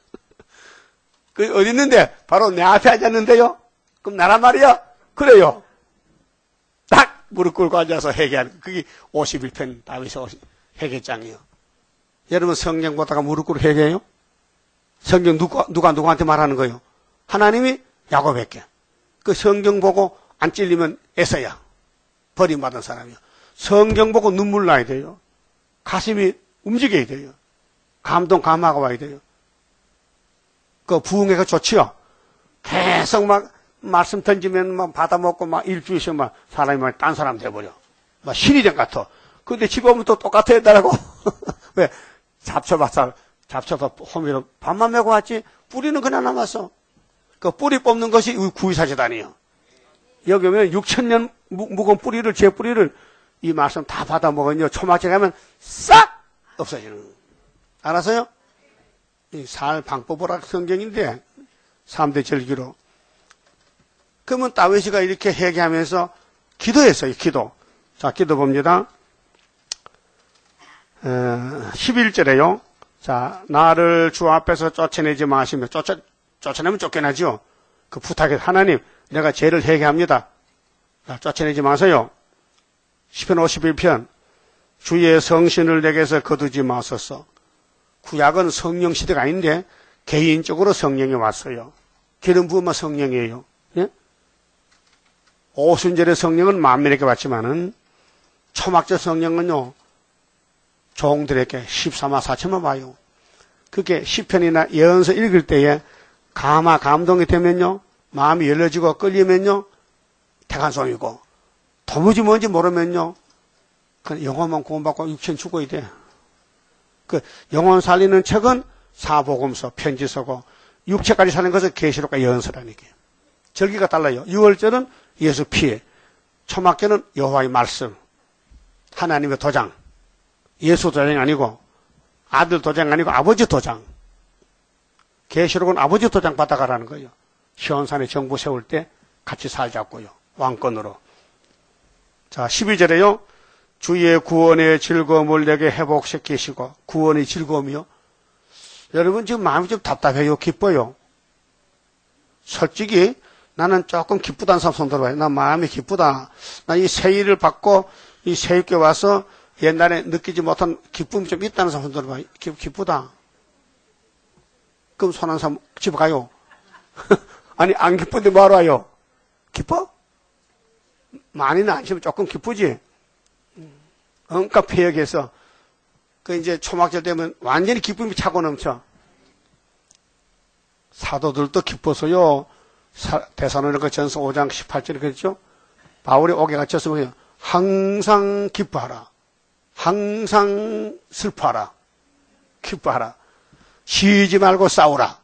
그 어디 있는데? 바로 내 앞에 앉았는데요. 그럼 나란 말이야? 그래요. 딱 무릎 꿇고 앉아서 회개하는 그게 오십일 편 다윗의 회개장이요. 여러분 성경 보다가 무릎 꿇고 회개해요? 성경 누가, 누가 누구한테 말하는 거예요? 하나님이 야곱에게. 그 성경 보고 안 찔리면 에서야. 버림받은 사람이요. 성경 보고 눈물 나야 돼요. 가슴이 움직여야 돼요. 감동, 감화가 와야 돼요. 그 부흥회가 좋지요? 계속 막 말씀 던지면 막 받아먹고 막 일주일씩 막 사람이 막 딴 사람 돼버려. 막 신이 된 것 같아. 근데 집에 오면 또 똑같아야 되라고. 왜? 잡초밭살 잡초도 호미로 반만 메고 왔지 뿌리는 그냥 남았어. 그 뿌리 뽑는 것이 구유사재단이에요. 여기 오면 육천 년 묵은 뿌리를, 제 뿌리를 이 말씀 다 받아먹으면 초막제 가면 싹 없어지는 거예요. 알았어요? 이 살 방법을 성경인데 삼 대 절기로. 그러면 다윗이가 이렇게 회개하면서 기도했어요. 기도. 자, 기도 봅니다. 어, 십일 절에요. 자, 나를 주 앞에서 쫓아내지 마시며, 쫓아, 쫓아내면 쫓겨나죠. 그 부탁에 하나님, 내가 죄를 회개합니다. 자, 쫓아내지 마세요. 시편 오십일 편, 주의 성신을 내게서 거두지 마소서. 구약은 성령 시대가 아닌데 개인적으로 성령이 왔어요. 기름 부음은 성령이에요. 예? 오순절의 성령은 만민에게 왔지만은 초막절 성령은요 종들에게 십삼만 사천만 와요. 그게 시편이나 예언서 읽을 때에 감화 감동이 되면요 마음이 열려지고 끌리면요 태간송이고 도무지 뭔지 모르면요 그 영혼만 구원받고 육체는 죽어야 돼. 그 영혼 살리는 책은 사복음서, 편지서고 육체까지 사는 것은 계시록과 예언서라니까요. 절기가 달라요. 유월절은 예수 피해, 초막절은 여호와의 말씀, 하나님의 도장, 예수 도장이 아니고 아들 도장 아니고 아버지 도장. 계시록은 아버지 도장 받아가라는 거예요. 시온산에 정부 세울 때 같이 살자고요. 왕권으로. 자, 십이 절에요. 주의 구원의 즐거움을 내게 회복시키시고. 구원의 즐거움이요. 여러분 지금 마음이 좀 답답해요? 기뻐요? 솔직히 나는 조금 기쁘다는 사람 손 들어봐요. 나 마음이 기쁘다. 나 이 세일을 받고 이 세일교회 와서 옛날에 느끼지 못한 기쁨이 좀 있다는 사람 손 들어봐요. 기, 기쁘다. 그럼 손 한 사람 집에 가요. 아니 안 기쁜데 뭐하러 와요? 기뻐? 많이는 아니지만 조금 기쁘지? 그러니까 폐역해서 그 이제 초막절 되면 완전히 기쁨이 차고 넘쳐. 사도들도 기뻐서요. 데살로니가 전서 오 장 십팔 절에 그랬죠. 바울이 옥에 갇혔으면 항상 기뻐하라. 항상 슬퍼하라. 기뻐하라. 쉬지 말고 싸우라.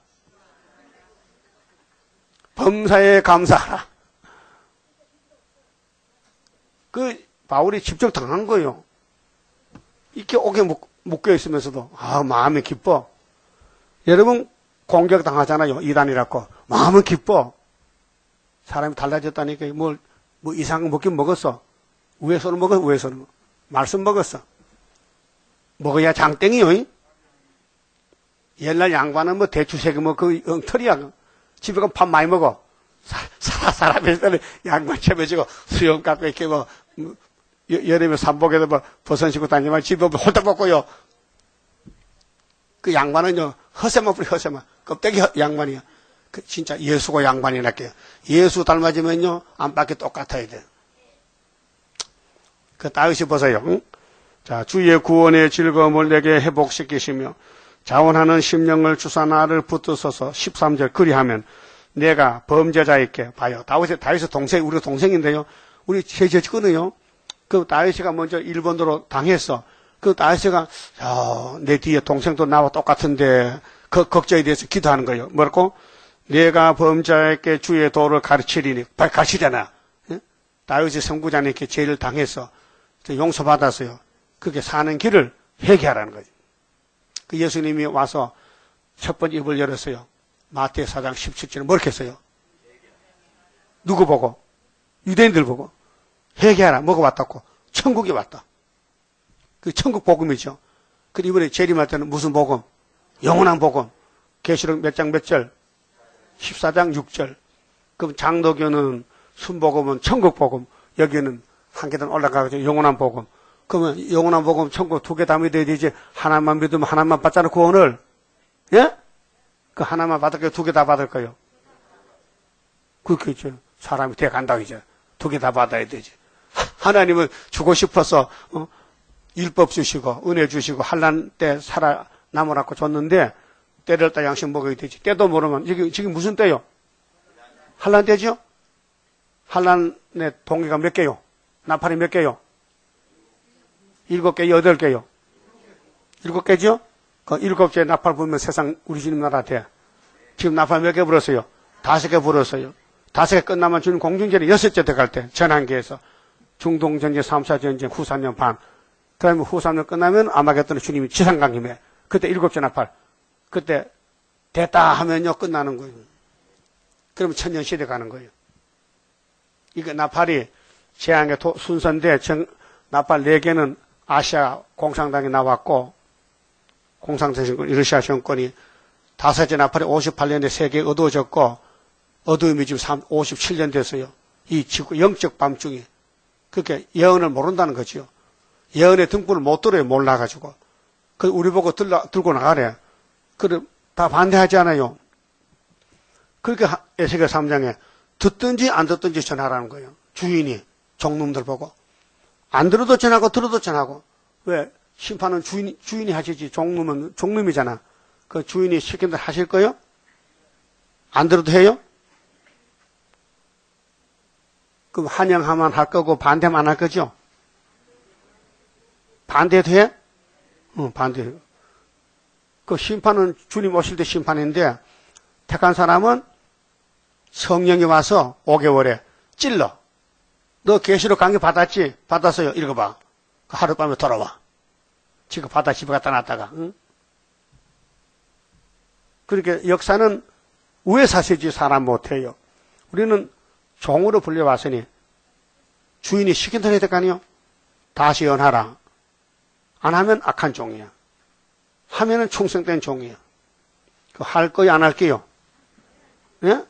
범사에 감사하라. 그 바울이 직접 당한 거예요. 이렇게 옥에 묶여 있으면서도 아 마음이 기뻐. 여러분 공격 당하잖아요. 이단이라고. 마음은 기뻐. 사람이 달라졌다니까 뭘 뭐 이상한 거 먹긴 먹었어. 위에서는 먹어 위에서는 말씀 먹었어. 먹어야 장땡이요. 옛날 양반은 뭐 대추새기 뭐 그 엉터리야. 집에 가면 밥 많이 먹어. 사, 사, 사람이 있을 때는 양반 채매지고 수염 깎고 이렇게 뭐 여름에 삼복에도 뭐 버선 신고 다니면 집에 오면 홀딱 먹고요. 그 양반은요, 허세만 뿌리 허세만. 껍데기 양반이야. 그 진짜 예수고 양반이랄게요. 예수 닮아지면요, 안팎이 똑같아야 돼. 그 다윗이 보세요. 응? 자, 주의 구원의 즐거움을 내게 회복시키시며 자원하는 심령을 주사 나를 붙드소서. 십삼 절 그리하면 내가 범죄자에게 봐요. 다윗의 다윗의 동생, 우리 동생인데요. 우리 제자 끊어요. 그 다윗이가 먼저 일본으로 당했어. 그 다윗이가 야, 내 뒤에 동생도 나와 똑같은데 그 걱정에 대해서 기도하는 거예요. 뭐라고? 내가 범죄자에게 주의 도를 가르치리니 가르치잖아. 예? 다윗이 선구자님께 죄를 당했어. 용서받았어요. 그게 사는 길을 회개하라는 거죠. 그 예수님이 와서 첫 번째 입을 열었어요. 마태오 사 장 십칠 절에 뭐렇게 했어요? 누구 보고? 유대인들 보고. 회개하라. 뭐가 왔다고? 천국이 왔다. 그 천국 복음이죠. 그 이번에 재림할 때는 무슨 복음? 영원한 복음. 계시록 몇 장 몇 절? 십사 장 육 절. 그럼 장로교는 순복음은 천국 복음. 여기는 한 계단 올라가서 영원한 복음. 그러면 영원한 복음 천국 두 개 다 믿어야 되지. 하나만 믿으면 하나만 받잖아 구원을. 예? 그 하나만 받을 거예요? 두 개 다 받을 거예요? 그렇게 이제 사람이 돼 간다고 이제. 두 개 다 받아야 되지. 하나님은 주고 싶어서 어? 율법 주시고 은혜 주시고 환난 때 살아남으라고 줬는데 때를 따 양식 먹어야 되지. 때도 모르면 지금 지금 무슨 때요? 환난 때죠? 환난의 동기가 몇 개요? 나팔이 몇 개요? 일곱 개, 여덟 개요? 일곱 개죠? 그 일곱째 나팔 불면 세상 우리 주님 나라 돼. 지금 나팔 몇 개 불었어요? 다섯 개 불었어요. 다섯 개 끝나면 주님 공중전에 여섯째 들어갈 때 전환기에서 중동전쟁, 삼사전쟁, 후 삼 년 반. 그 다음에 후 삼 년 끝나면 아마겟돈에 주님이 지상강림해. 그때 일곱째 나팔. 그때 됐다 하면요 끝나는 거예요. 그러면 천년 시대 가는 거예요. 이거 나팔이 재앙의 도, 순서인데 정, 나팔 네 개는 아시아 공산당이 나왔고 공산당 정권, 러시아 정권이 다섯째 나팔이 오십팔 년에 세계에 어두워졌고 어두움이 지금 오십칠 년 됐어요. 이 지구 영적 밤중에. 그렇게 예언을 모른다는 거죠. 예언의 등불을 못 들어요. 몰라가지고. 그 우리 보고 들라, 들고 나가래. 그래 다 반대하지 않아요. 그렇게 에스겔 삼 장에 듣든지 안 듣든지 전하라는 거예요. 주인이 종놈들 보고. 안 들어도 전하고 들어도 전하고. 왜? 심판은 주인, 주인이 하시지. 종놈은 종놈이잖아. 그 주인이 시킨 대로 하실 거예요? 안 들어도 해요? 그럼 환영하면 할 거고 반대만 할 거죠? 반대도 해? 응, 반대해요. 그 심판은 주님 오실 때 심판인데 택한 사람은 성령이 와서 오 개월에 찔러. 너 계시록 강의 받았지? 받았어요. 읽어봐. 하룻밤에 돌아와. 지금 바다 집에 갖다 놨다가. 응? 그렇게 역사는 왜 사실지 사람 못해요. 우리는 종으로 불려왔으니 주인이 시킨 대로 해야 될 거 아니요? 다시 연하라. 안 하면 악한 종이야. 하면은 충성된 종이야. 그 할 거요, 안 할게요? 예?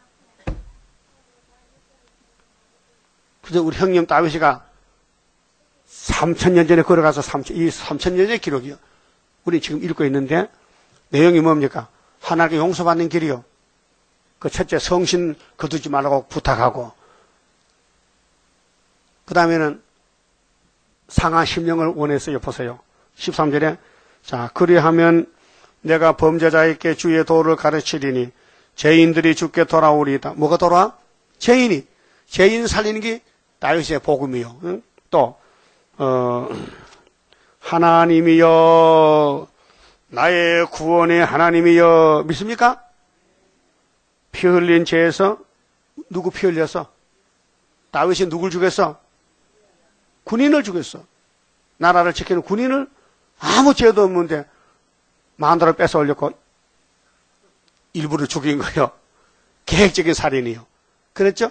그래서 우리 형님 다윗이가 삼천 년 전에 걸어가서 삼천, 이 삼천 년의 기록이요. 우리 지금 읽고 있는데 내용이 뭡니까? 하나님께 용서받는 길이요. 그 첫째 성신 거두지 말라고 부탁하고 그 다음에는 상한 심령을 원했어요. 보세요. 십삼 절에 자 그리하면 내가 범죄자에게 주의 도를 가르치리니 죄인들이 주께 돌아오리이다. 뭐가 돌아와? 죄인이. 죄인 살리는 게 다윗의 복음이요. 응? 또 어, 하나님이여 나의 구원의 하나님이여 믿습니까? 피 흘린 죄에서 누구 피 흘려서? 다윗이 누굴 죽였어? 군인을 죽였어. 나라를 지키는 군인을 아무 죄도 없는데 만다를 뺏어 올렸고 일부러 죽인 거예요. 계획적인 살인이요. 그랬죠?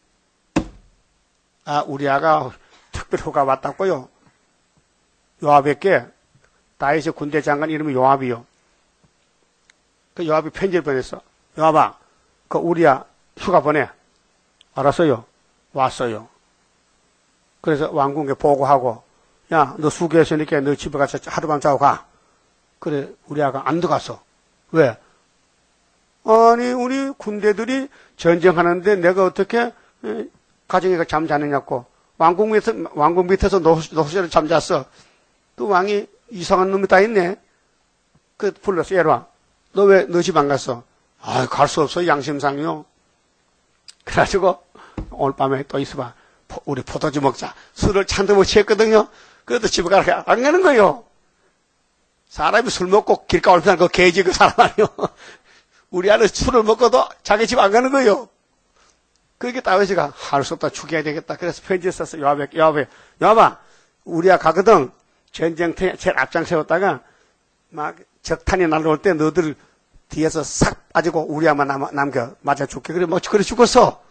아, 우리 아가 특별 휴가 왔다고요. 요압에게 다윗의 군대 장관 이름이 요압이요. 그 요압이 편지를 보냈어. 요압아, 그 우리야 휴가 보내. 알았어요. 왔어요. 그래서 왕궁에 보고하고, 야, 너 수고했으니까 너 집에 가서 하룻밤 자고 가. 그래, 우리 아가 안 들어갔어. 왜? 아니, 우리 군대들이 전쟁하는데 내가 어떻게 가정에 잠 자느냐고. 왕궁 밑에, 왕궁 밑에서 노수절을 잠잤어. 그 왕이 이상한 놈이 다 있네. 그 불렀어. 얘라. 너 왜 너 집 안 갔어? 아, 갈 수 없어. 양심상이요. 그래가지고 오늘 밤에 또 있어봐. 우리 포도주 먹자. 술을 찬도 취했거든요. 그래도 집에 가라. 안 가는 거요. 사람이 술 먹고 길가 올면 그 개지 그 사람 아니요. 우리 아들 술을 먹고도 자기 집 안 가는 거요. 그렇게 다윗이가 할 수 없다. 죽여야 되겠다. 그래서 편지 썼어. 요압에, 요압에. 요압아, 우리가 가거든. 전쟁터에 제일 앞장 세웠다가 막 적탄이 날아올 때 너들 뒤에서 싹 빠지고 우리야만 남, 남겨 맞아 죽게. 그래, 뭐, 그래 죽었어.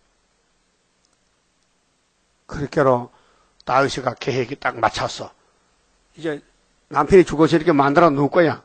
그렇게로 다윗이가 계획이 딱 맞췄어. 이제 남편이 죽어서 이렇게 만들어 놓을 거야.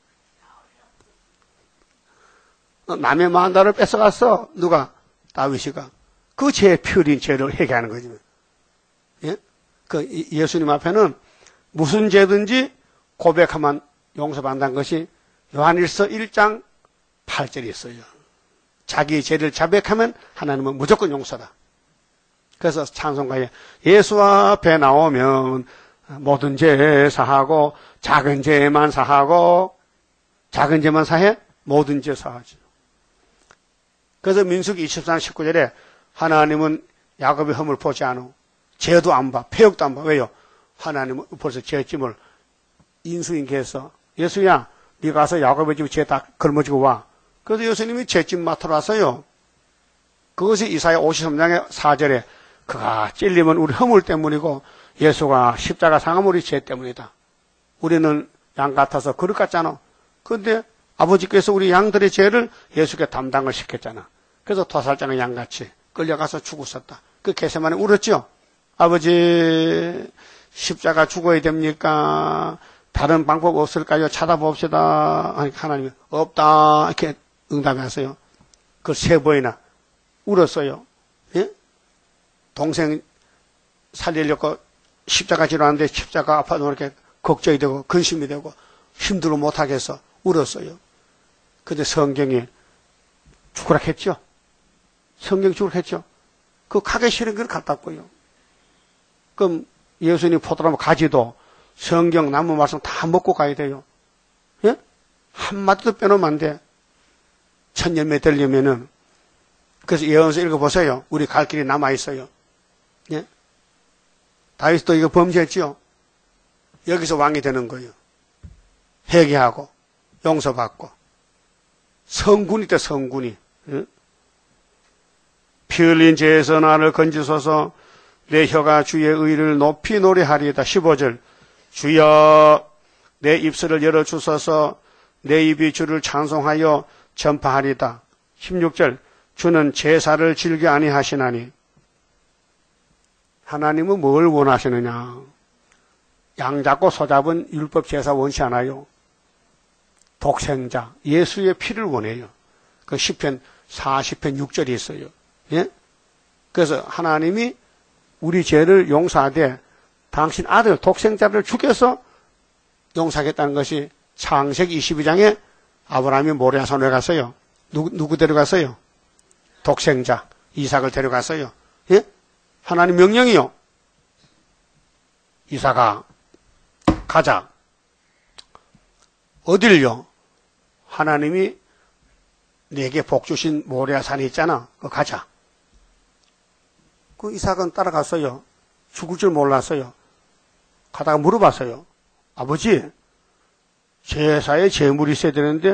남의 만다를 뺏어갔어. 누가? 다윗이가. 그 죄의 피 흘린 죄를 회개하는 거지. 예? 그 예수님 앞에는 무슨 죄든지 고백하면 용서받는다는 것이 요한일서 일 장 팔 절에 있어요. 자기 죄를 자백하면 하나님은 무조건 용서다. 그래서 찬송가에 예수 앞에 나오면 모든 죄 사하고 작은 죄만 사하고 작은 죄만 사해 모든 죄 사하죠. 그래서 민수기 이십사 장 십구 절에 하나님은 야곱의 허물 보지 않아. 죄도 안 봐. 폐역도 안 봐. 왜요? 하나님은 벌써 죄짐을 인수인계해서 예수야, 네가 가서 야곱의 집 죄 다 걸머지고 와. 그래서 예수님이 죄집 맡으러 왔어요. 그것이 이사야 오십삼 장의 사 절에 그가 찔리면 우리 허물 때문이고 예수가 십자가 상함 우리 죄 때문이다. 우리는 양 같아서 그릇 같잖아. 그런데 아버지께서 우리 양들의 죄를 예수께 담당을 시켰잖아. 그래서 도살장의 양같이 끌려가서 죽었었다. 그 게세마네 울었죠. 아버지 십자가 죽어야 됩니까? 다른 방법 없을까요? 찾아봅시다. 하나님이 없다 이렇게 응답하세요. 그걸 세 번이나 울었어요. 예? 동생 살리려고 십자가 지러는데 십자가 아파도 이렇게 걱정이 되고 근심이 되고 힘들어 못하겠어 울었어요. 근데 성경이 죽으라 했죠. 성경 죽으라 했죠. 그 가기 싫은 걸 갖다고요. 그럼 예수님 포도나무 가지도 성경 나무 말씀 다 먹고 가야 돼요. 예? 한마디도 빼놓으면 안 돼. 천년매 되려면은. 그래서 예언서 읽어보세요. 우리 갈 길이 남아있어요. 예? 다윗도 이거 범죄했죠. 여기서 왕이 되는 거예요. 회개하고 용서받고 성군이 돼 성군이. 예? 피 흘린 죄에서 나를 건지소서. 내 혀가 주의 의를 높이 노래하리이다. 십오 절 주여 내 입술을 열어주소서. 내 입이 주를 찬송하여 전파하리이다. 십육 절 주는 제사를 즐겨 아니하시나니. 하나님은 뭘 원하시느냐. 양 잡고 소 잡은 율법 제사 원치 않아요. 독생자 예수의 피를 원해요. 그 시편 사십 편 육 절이 있어요. 예? 그래서 하나님이 우리 죄를 용서하되 당신 아들 독생자를 죽여서 용서하겠다는 것이 창세기 이십이 장에 아브라함이 모리아산에 갔어요. 누구, 누구 데려갔어요? 독생자 이삭을 데려갔어요. 예? 하나님 명령이요. 이삭아 가자. 어딜요? 하나님이 내게 복 주신 모리아산이 있잖아. 그 가자. 그 이삭은 따라갔어요. 죽을 줄 몰랐어요. 가다가 물어봤어요. 아버지, 제사에 제물이 있어야 되는데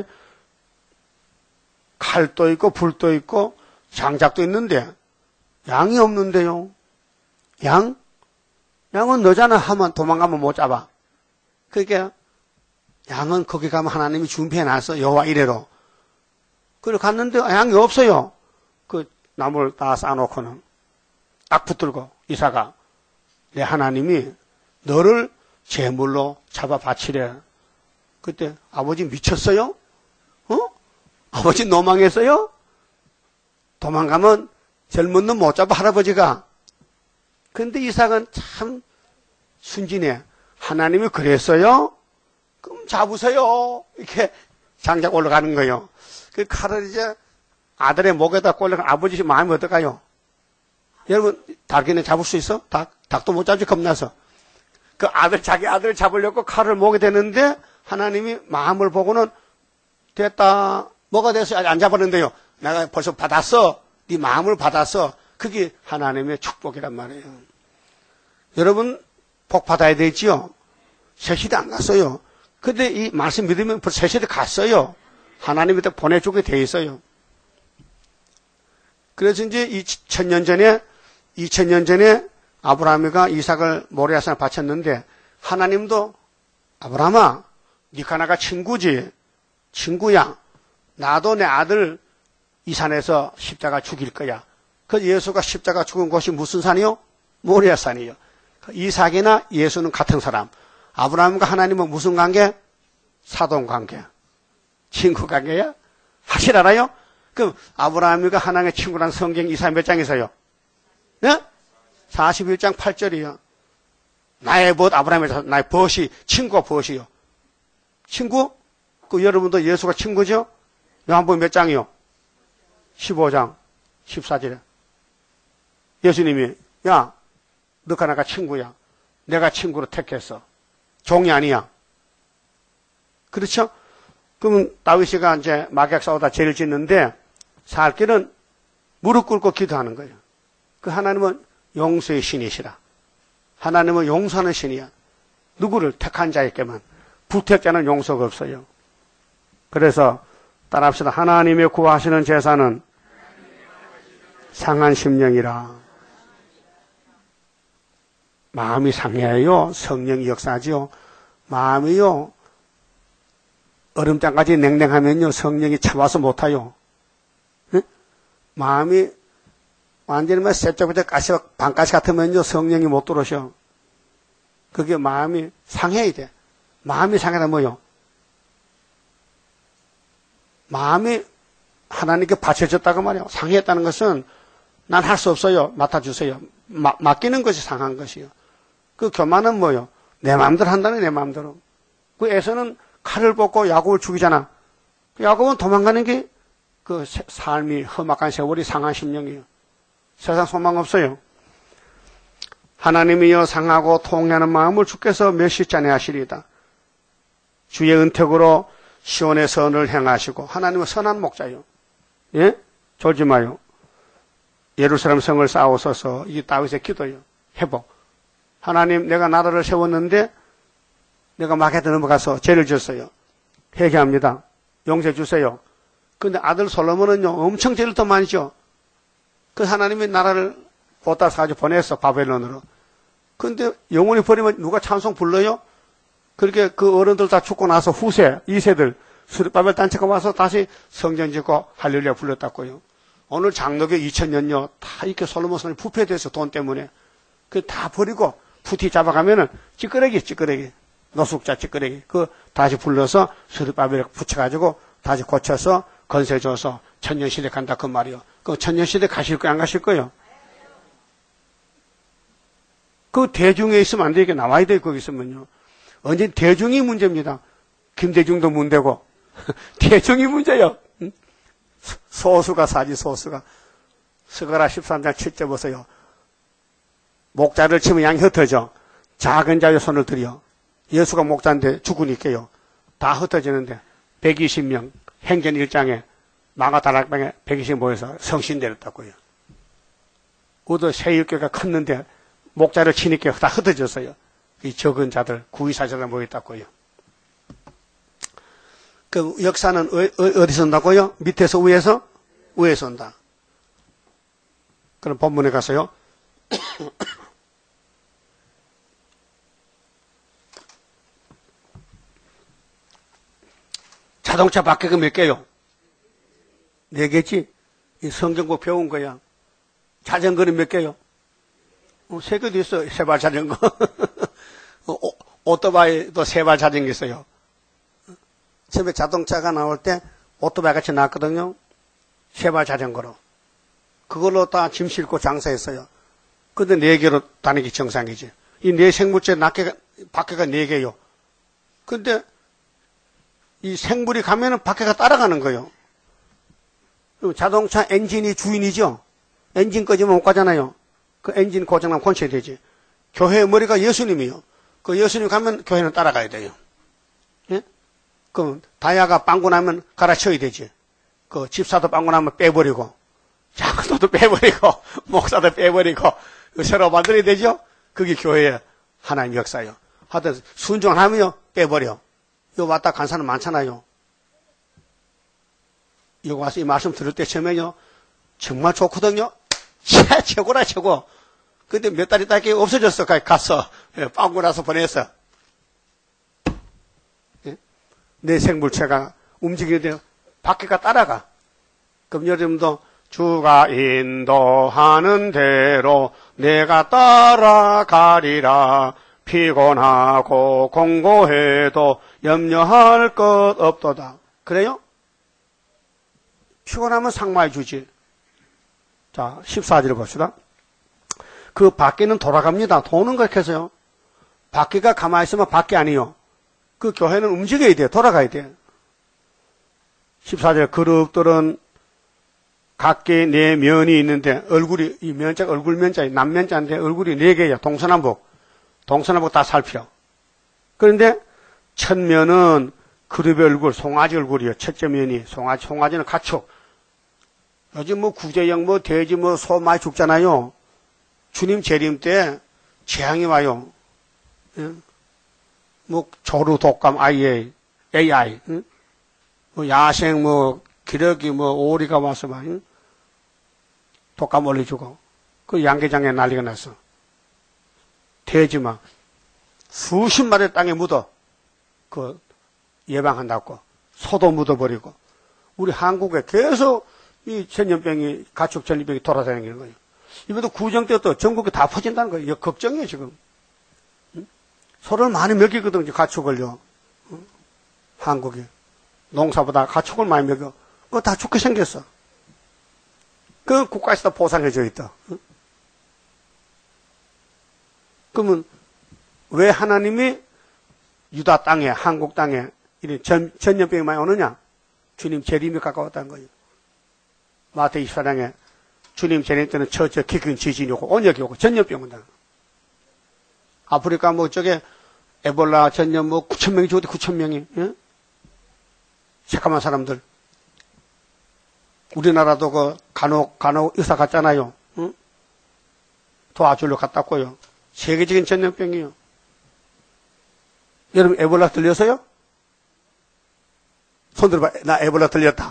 칼도 있고 불도 있고 장작도 있는데 양이 없는데요. 양? 양은 너잖아 하면 도망가면 못 잡아. 그러니까 양은 거기 가면 하나님이 준비해놨어. 여호와 이래로. 그리고 갔는데 양이 없어요. 그 나무를 다 쌓아놓고는. 딱 붙들고 이삭아 내 하나님이 너를 제물로 잡아 바치래. 그때 아버지 미쳤어요? 어? 아버지 노망했어요? 도망가면 젊은 놈 못 잡아 할아버지가. 근데 이삭은 참 순진해. 하나님이 그랬어요? 그럼 잡으세요. 이렇게 장작 올라가는 거예요. 그 칼을 이제 아들의 목에다 꼴려 아버지 마음이 어떨까요? 여러분 닭이네 잡을 수 있어? 닭? 닭도 못 잡지 겁나서. 그 아들 자기 아들을 잡으려고 칼을 목에 대는데 하나님이 마음을 보고는 됐다. 뭐가 됐어요? 아직 안 잡았는데요. 내가 벌써 받았어. 네 마음을 받았어. 그게 하나님의 축복이란 말이에요. 여러분 복 받아야 되지요. 새 시대 안 갔어요. 근데 이 말씀 믿으면 벌써 새 시대 갔어요. 하나님이 또 보내주게 돼 있어요. 그래서 이제 이천 년 전에 이천 년 전에 아브라함이가 이삭을 모리아산에 바쳤는데 하나님도 아브라함아 니가 나가 친구지. 친구야. 나도 내 아들 이 산에서 십자가 죽일 거야. 그 예수가 십자가 죽은 곳이 무슨 산이요? 모리아산이요. 이삭이나 예수는 같은 사람. 아브라함과 하나님은 무슨 관계? 사돈관계. 친구 관계야? 확실 알아요? 그럼 아브라함이가 하나님의 친구란 성경 이사야 몇 장에서요? 네? 사십일 장 팔 절이요. 나의 벗 아브라함의 나의 벗이 친구가 벗이요. 친구? 그 여러분도 예수가 친구죠? 요한복음 몇 장이요? 십오 장 십사 절에 예수님이 야 너가 나가 친구야. 내가 친구로 택했어. 종이 아니야. 그렇죠? 그러면 다윗이가 이제 마귀와 싸우다 죄를 짓는데 살 길은 무릎 꿇고 기도하는 거예요. 그 하나님은 용서의 신이시라. 하나님은 용서하는 신이야. 누구를 택한 자에게만 부택자는 용서가 없어요. 그래서 따라합시다. 하나님의 구하시는 제사는 상한 심령이라. 마음이 상해요. 성령이 역사하지요. 마음이요. 얼음장까지 냉랭하면요. 성령이 차와서 못타요. 네? 마음이 완전히 막 쇠쩍부터 가시, 반가시 같으면요. 성령이 못 들어오셔. 그게 마음이 상해야 돼. 마음이 상해다 뭐요? 마음이 하나님께 바쳐졌다고 말이에요. 상했다는 것은 난 할 수 없어요. 맡아주세요. 마, 맡기는 것이 상한 것이요. 그 교만은 뭐요? 내 마음대로 한다는 내 마음대로. 그 에서는 칼을 뽑고 야곱을 죽이잖아. 야곱은 도망가는 게 그 삶이 험악한 세월이 상한 심령이에요. 세상 소망 없어요. 하나님이여 상하고 통회하는 마음을 주께서 몇시간에 하시리이다. 주의 은택으로 시온의 선을 행하시고 하나님은 선한 목자요. 예? 졸지 마요. 예루살렘 성을 쌓으소서. 이게 다윗의 기도예요. 회복. 하나님 내가 나라를 세웠는데 내가 마게도 넘어가서 죄를 지었어요. 회개합니다. 용서해 주세요. 근데 아들 솔로몬은요 엄청 죄를 더 많이 지어. 그 하나님이 나라를 보따 사가지고 보냈어. 바벨론으로. 근데 영원히 버리면 누가 찬송 불러요? 그렇게 그 어른들 다 죽고 나서 후세, 이 세들 수르바벨 단체가 와서 다시 성전 짓고 할렐루야 불렀다고요. 오늘 장로교 이천 년요 다 이렇게 솔로몬 성이 부패돼서 돈 때문에 그 다 버리고 푸티 잡아가면은 찌끄레기 찌끄레기 노숙자 찌끄레기 그 다시 불러서 수르바벨에 붙여가지고 다시 고쳐서 건세 줘서 천년시대 간다 그 말이요. 그 천년시대 가실 거예요 안 가실 거예요? 그 대중에 있으면 안 되게 나와야 돼. 거기 있으면요. 언제 대중이 문제입니다. 김대중도 문제고 대중이 문제요. 소수가 사지 소수가. 스가랴 십삼 장 칠 절 보세요. 목자를 치면 양이 흩어져. 작은 자의 손을 들여. 예수가 목자인데 죽으니까요. 다 흩어지는데 백이십 명 행전 일 장에 마가다락방에 백이십 모여서 성신 내렸다고요. 그것도 세일교가 컸는데 목자를 치니까 다 흩어졌어요. 이 적은 자들, 구의사자들 모였다고요. 그 역사는 어, 어디서 온다고요? 밑에서 위에서? 위에서 온다. 그럼 본문에 가서요. 자동차 바퀴가 몇 개요? 네 개지? 이 성경고 배운 거야. 자전거는 몇 개요? 어, 세 개도 있어. 세발 자전거. 어, 오토바이도 세발 자전거 있어요. 처음에 자동차가 나올 때 오토바이 같이 나왔거든요. 세발 자전거로. 그걸로 다 짐 싣고 장사했어요. 근데 네 개로 다니기 정상이지. 이 네 생물체 낱개가, 바퀴가 네 개요. 근데 이 생물이 가면은 바퀴가 따라가는 거예요. 자동차 엔진이 주인이죠. 엔진 꺼지면 못 가잖아요. 그 엔진 고장나면 고쳐야 되지. 교회의 머리가 예수님이요. 그 예수님 가면 교회는 따라가야 돼요. 예? 그럼 다야가 빵꾸 나면 갈아쳐야 되지. 그 집사도 빵꾸 나면 빼버리고, 장로도 빼버리고, 목사도 빼버리고, 새로 만들어야 되죠? 그게 교회의 하나님 역사예요. 하여튼 순종하면요, 빼버려. 요 왔다 간 사람 많잖아요. 여기 와서 이 말씀 들을 때 처음에요, 정말 좋거든요. 최, 최고라, 최고. 근데 몇 달 있다 없어졌어. 가서, 빵꾸 나서 보냈어. 예? 내 생물체가 움직이는데 바퀴가 따라가. 그럼 여러분도 주가 인도하는 대로 내가 따라가리라. 피곤하고 공고해도 염려할 것 없도다. 그래요? 피곤하면 상마해 주지. 자, 십사 절을 봅시다. 그 바퀴는 돌아갑니다. 도는 것 해서요. 바퀴가 가만히 있으면 바퀴 아니요. 그 교회는 움직여야 돼요. 돌아가야 돼요. 십사 절 그룹들은 각기 네 면이 있는데 얼굴이 이 면자가 얼굴 면자예요. 남면자인데 얼굴이 네 개야. 동서남북. 동서남북 다 살펴. 그런데 첫 면은 그룹의 얼굴, 송아지 얼굴이요. 첫째 면이 송아지, 송아지는 가축. 요즘 뭐 구제역, 뭐 돼지, 뭐 소 많이 죽잖아요. 주님 재림 때 재앙이 와요. 예? 뭐 조류 독감 아이에이, 에이아이, 응? 뭐 야생 뭐 기러기 뭐 오리가 와서 막 응? 독감 올려주고 그 양계장에 난리가 났어. 돼지 막 수십 마리 땅에 묻어 그 예방한다고 소도 묻어버리고 우리 한국에 계속 이 전염병이 가축 전염병이 돌아다니는 거예요. 이번에도 구정 때 또 전국에 다 퍼진다는 거예요. 이거 걱정이에요 지금. 응? 소를 많이 먹이거든요. 가축을요. 응? 한국에 농사보다 가축을 많이 먹여. 그거 다 죽게 생겼어. 그 국가에서 보상해줘 있다. 응? 그러면 왜 하나님이 유다 땅에 한국 땅에 이런 전, 전염병이 많이 오느냐? 주님 재림이 가까웠다는 거예요. 마태 이십사 장에 주님 재림 때는 처저 키 큰 지진이 오고 온역이 오고 전염병 온다. 아프리카 뭐 저게 에볼라 전염 뭐 구천 명이 죽었대 구천 명이. 예? 새까만 사람들. 우리나라도 그 간혹 간혹 의사 갔잖아요. 응? 도와주러 갔다고요. 세계적인 전염병이요. 여러분 에볼라 들렸어요? 손 들어봐. 나 에볼라 들렸다.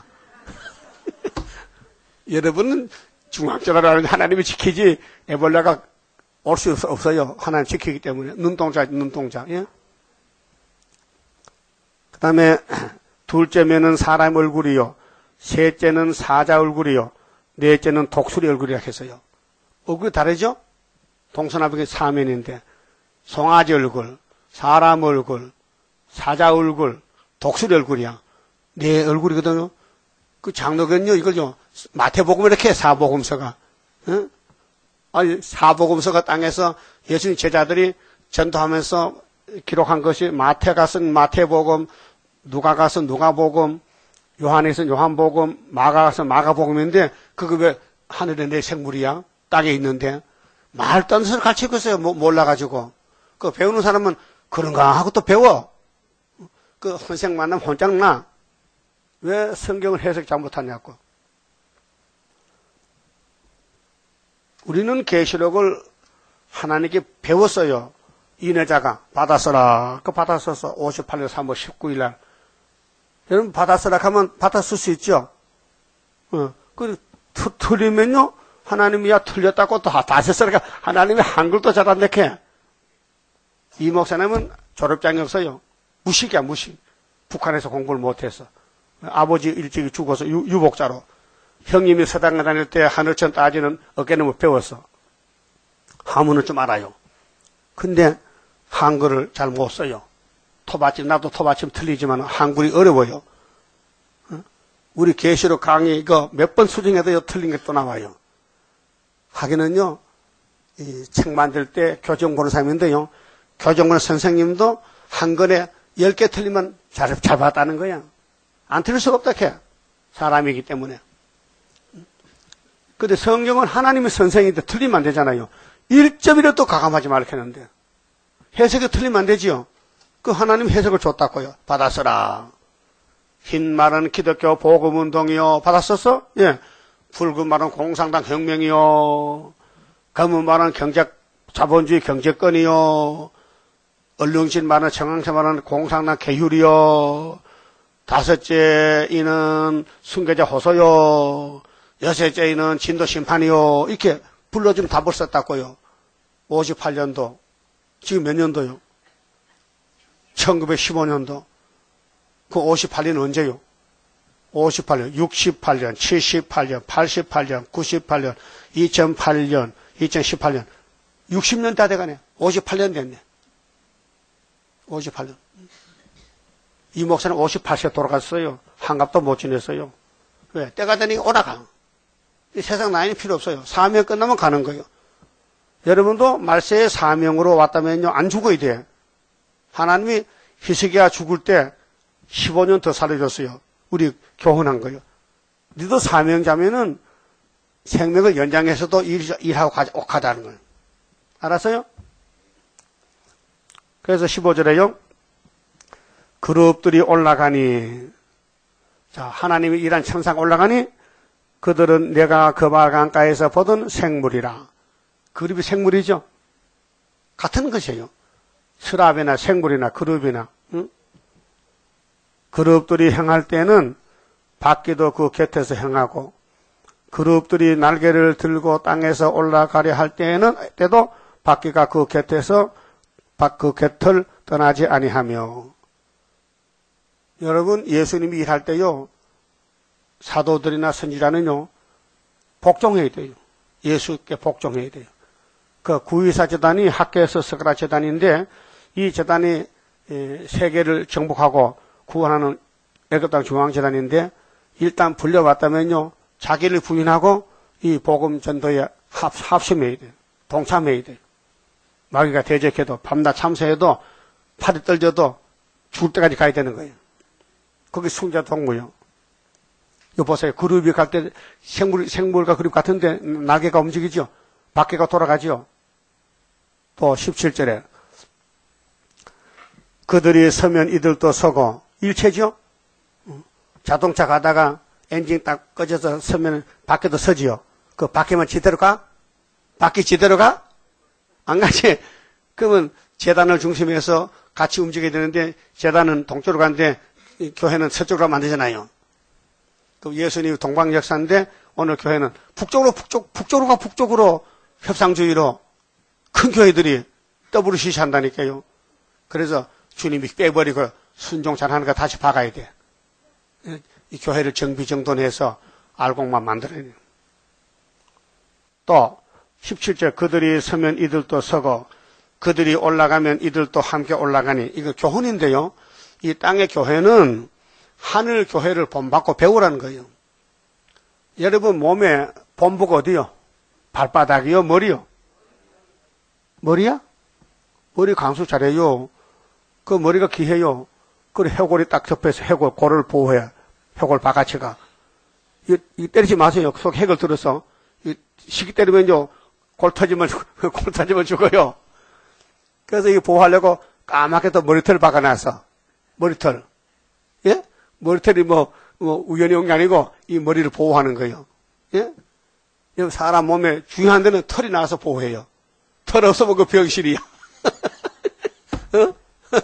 여러분은 중앙절하라는 하나님이 지키지 에볼라가 올 수 없어요. 하나님 지키기 때문에. 눈동자, 눈동자. 예? 그 다음에 둘째면은 사람 얼굴이요. 셋째는 사자 얼굴이요. 넷째는 독수리 얼굴이라 했어요. 얼굴이 다르죠? 동서남북의 사면인데 송아지 얼굴, 사람 얼굴, 사자 얼굴, 독수리 얼굴이야. 네 얼굴이거든요. 그 장로견요 이걸요. 마태복음 이렇게 사복음서가. 응? 아니 사복음서가 땅에서 예수님 제자들이 전도하면서 기록한 것이 마태가 쓴 마태복음, 누가가 쓴 누가복음, 요한이 쓴 요한복음, 마가가 쓴 마가복음인데 그거 왜 하늘에 내 생물이야? 땅에 있는데 말도 안 되는 소리 같이 읽었어요. 몰라가지고. 그 배우는 사람은 그런가 하고 또 배워. 그 선생 만나면 혼장 나. 왜 성경을 해석 잘못하냐고. 우리는 계시록을 하나님께 배웠어요. 인해자가 받아서라. 그 받았어서 오십팔 년 삼월 십구일 날. 여러분 받아서라 하면 받았을 수 있죠. 어, 그 틀리면요. 하나님이 야 틀렸다고 또 다시 써라. 하나님이 한글도 잘 안 내게. 이 목사님은 졸업장이 없어요. 무식이야 무식. 북한에서 공부를 못해서. 아버지 일찍 죽어서 유, 유복자로. 형님이 서당에 다닐 때 하늘천 따지는 어깨너머 배웠어. 한문을 좀 알아요. 근데 한글을 잘 못 써요. 토받침, 나도 토받침 틀리지만 한글이 어려워요. 우리 계시록 강의 이거 몇 번 수정해도 틀린 게 또 나와요. 하기는요, 이 책 만들 때 교정 보는 사람인데요, 교정 보는 선생님도 한 권에 열 개 틀리면 잘, 잘 봤다는 거야. 안 틀릴 수가 없다, 걔. 사람이기 때문에. 근데 성경은 하나님의 선생인데 틀리면 안 되잖아요. 일 점이라도 가감하지 말라 했는데. 해석이 틀리면 안 되지요. 그 하나님 해석을 줬다고요. 받았어라. 흰 말은 기독교 복음운동이요. 받았었어? 예. 붉은 말은 공산당 혁명이요. 검은 말은 경제, 자본주의 경제권이요. 얼렁진 말은 청황새 말은 공산당 개율이요. 다섯째 이는 순교자 호소요. 여섯째 이는 진도 심판이요. 이렇게 불러주면 답을 썼다고요. 오십팔 년도. 지금 몇 년도요? 천구백십오 년도. 그 오십팔 년 언제요? 오십팔 년, 육십팔 년, 칠십팔 년, 팔십팔 년, 구십팔 년, 이천팔 년, 이천십팔 년. 육십 년 다 돼가네. 오십팔 년 됐네. 오십팔 년. 이 목사는 오십팔 세 돌아갔어요. 한갑도 못 지냈어요. 왜? 때가 되니까 오라가. 이 세상 나이는 필요 없어요. 사명 끝나면 가는 거예요. 여러분도 말세의 사명으로 왔다면요, 안 죽어야 돼. 하나님이 히스기야 죽을 때 십오 년 더 살려줬어요. 우리 교훈한 거예요. 너도 사명자면은 생명을 연장해서도 일, 일하고 가자는 거예요. 알았어요? 그래서 십오 절에요. 그룹들이 올라가니, 자, 하나님이 일한 천사가 올라가니, 그들은 내가 그바 강가에서 보던 생물이라. 그룹이 생물이죠? 같은 것이에요. 스랍이나 생물이나 그룹이나 응? 그룹들이 행할 때는 바퀴도 그 곁에서 행하고 그룹들이 날개를 들고 땅에서 올라가려 할 때에는 때도 바퀴가 그 곁에서 그 곁을 떠나지 아니하며. 여러분, 예수님이 일할 때요, 사도들이나 선지자는요, 복종해야 돼요. 예수께 복종해야 돼요. 그 구이사 재단이 학교에서 스가랴 재단인데, 이 재단이 세계를 정복하고 구원하는 애굽 땅 중앙 재단인데, 일단 불려왔다면요, 자기를 부인하고 이 복음 전도에 합, 합심해야 돼요. 동참해야 돼요. 마귀가 대적해도 밤낮 참새해도 팔이 떨려도 죽을 때까지 가야 되는 거예요. 그게 승자 동무요. 이거 보세요. 그룹이 갈 때 생물, 생물과 그룹 같은데 날개가 움직이죠. 바퀴가 돌아가죠. 또 십칠 절에 그들이 서면 이들도 서고 일체죠. 자동차 가다가 엔진 딱 꺼져서 서면 바퀴도 서지요. 그 바퀴만 지대로 가? 바퀴 지대로 가? 안 가지. 그러면 재단을 중심해서 같이 움직여야 되는데 재단은 동쪽으로 가는데 교회는 서쪽으로 가면 안 되잖아요. 그 예수님이 동방 역사인데 오늘 교회는 북쪽으로 북쪽 북쪽으로 가 북쪽으로 협상주의로 큰 교회들이 더블유씨씨 한다니까요. 그래서 주님이 빼버리고 순종 잘하는 거 다시 박아야 돼. 이 교회를 정비정돈해서 알곡만 만들어야 돼요. 또 십칠 절 그들이 서면 이들도 서고 그들이 올라가면 이들도 함께 올라가니. 이거 교훈인데요. 이 땅의 교회는 하늘 교회를 본받고 배우라는 거예요. 여러분 몸에 본부가 어디요? 발바닥이요? 머리요? 머리야? 머리 강수 잘해요. 그 머리가 귀해요. 그 해골이 딱 접해서 해골, 골을 보호해. 해골 바가치가. 이, 이 때리지 마세요. 속 핵을 들어서. 이 시기 때리면요. 골 터지면, 골 터지면 죽어요. 그래서 이 보호하려고 까맣게 또 머리털을 박아놨어. 머리털. 예? 머리털이 뭐, 뭐, 우연히 온 게 아니고, 이 머리를 보호하는 거예요. 예? 사람 몸에 중요한 데는 털이 나와서 보호해요. 털 없으면 그 병실이야. 어?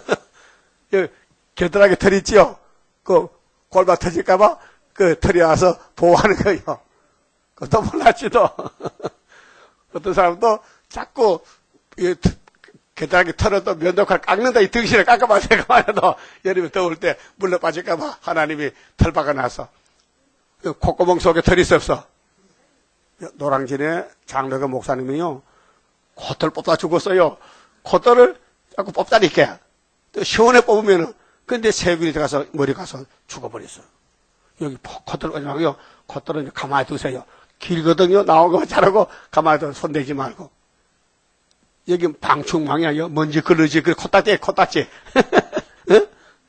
겨드랑이 털 있지요? 그, 골반 터질까봐, 그 털이 와서 보호하는 거예요. 그것도 몰랐지도. 어떤 사람도 자꾸, 이, 겨드랑이 털을 또 면도칼 깎는다, 이 등신을 깎아봐서 가만해도 여름에 더울 때 물러 빠질까봐 하나님이 털 박아놔서. 콧구멍 속에 털이 있었어. 노량진의 장로교 목사님이요. 콧털 뽑다 죽었어요. 콧털을 자꾸 뽑다니까. 시원해 뽑으면은, 근데 세균이 들어가서 머리 가서 죽어버렸어. 여기 콧털 오지 말고요. 콧털은 가만히 두세요. 길거든요. 나오고 자라고 가만히 둬. 손대지 말고. 여기 방충망이야. 먼지 그러지. 그 콧딱지, 콧딱지. 응?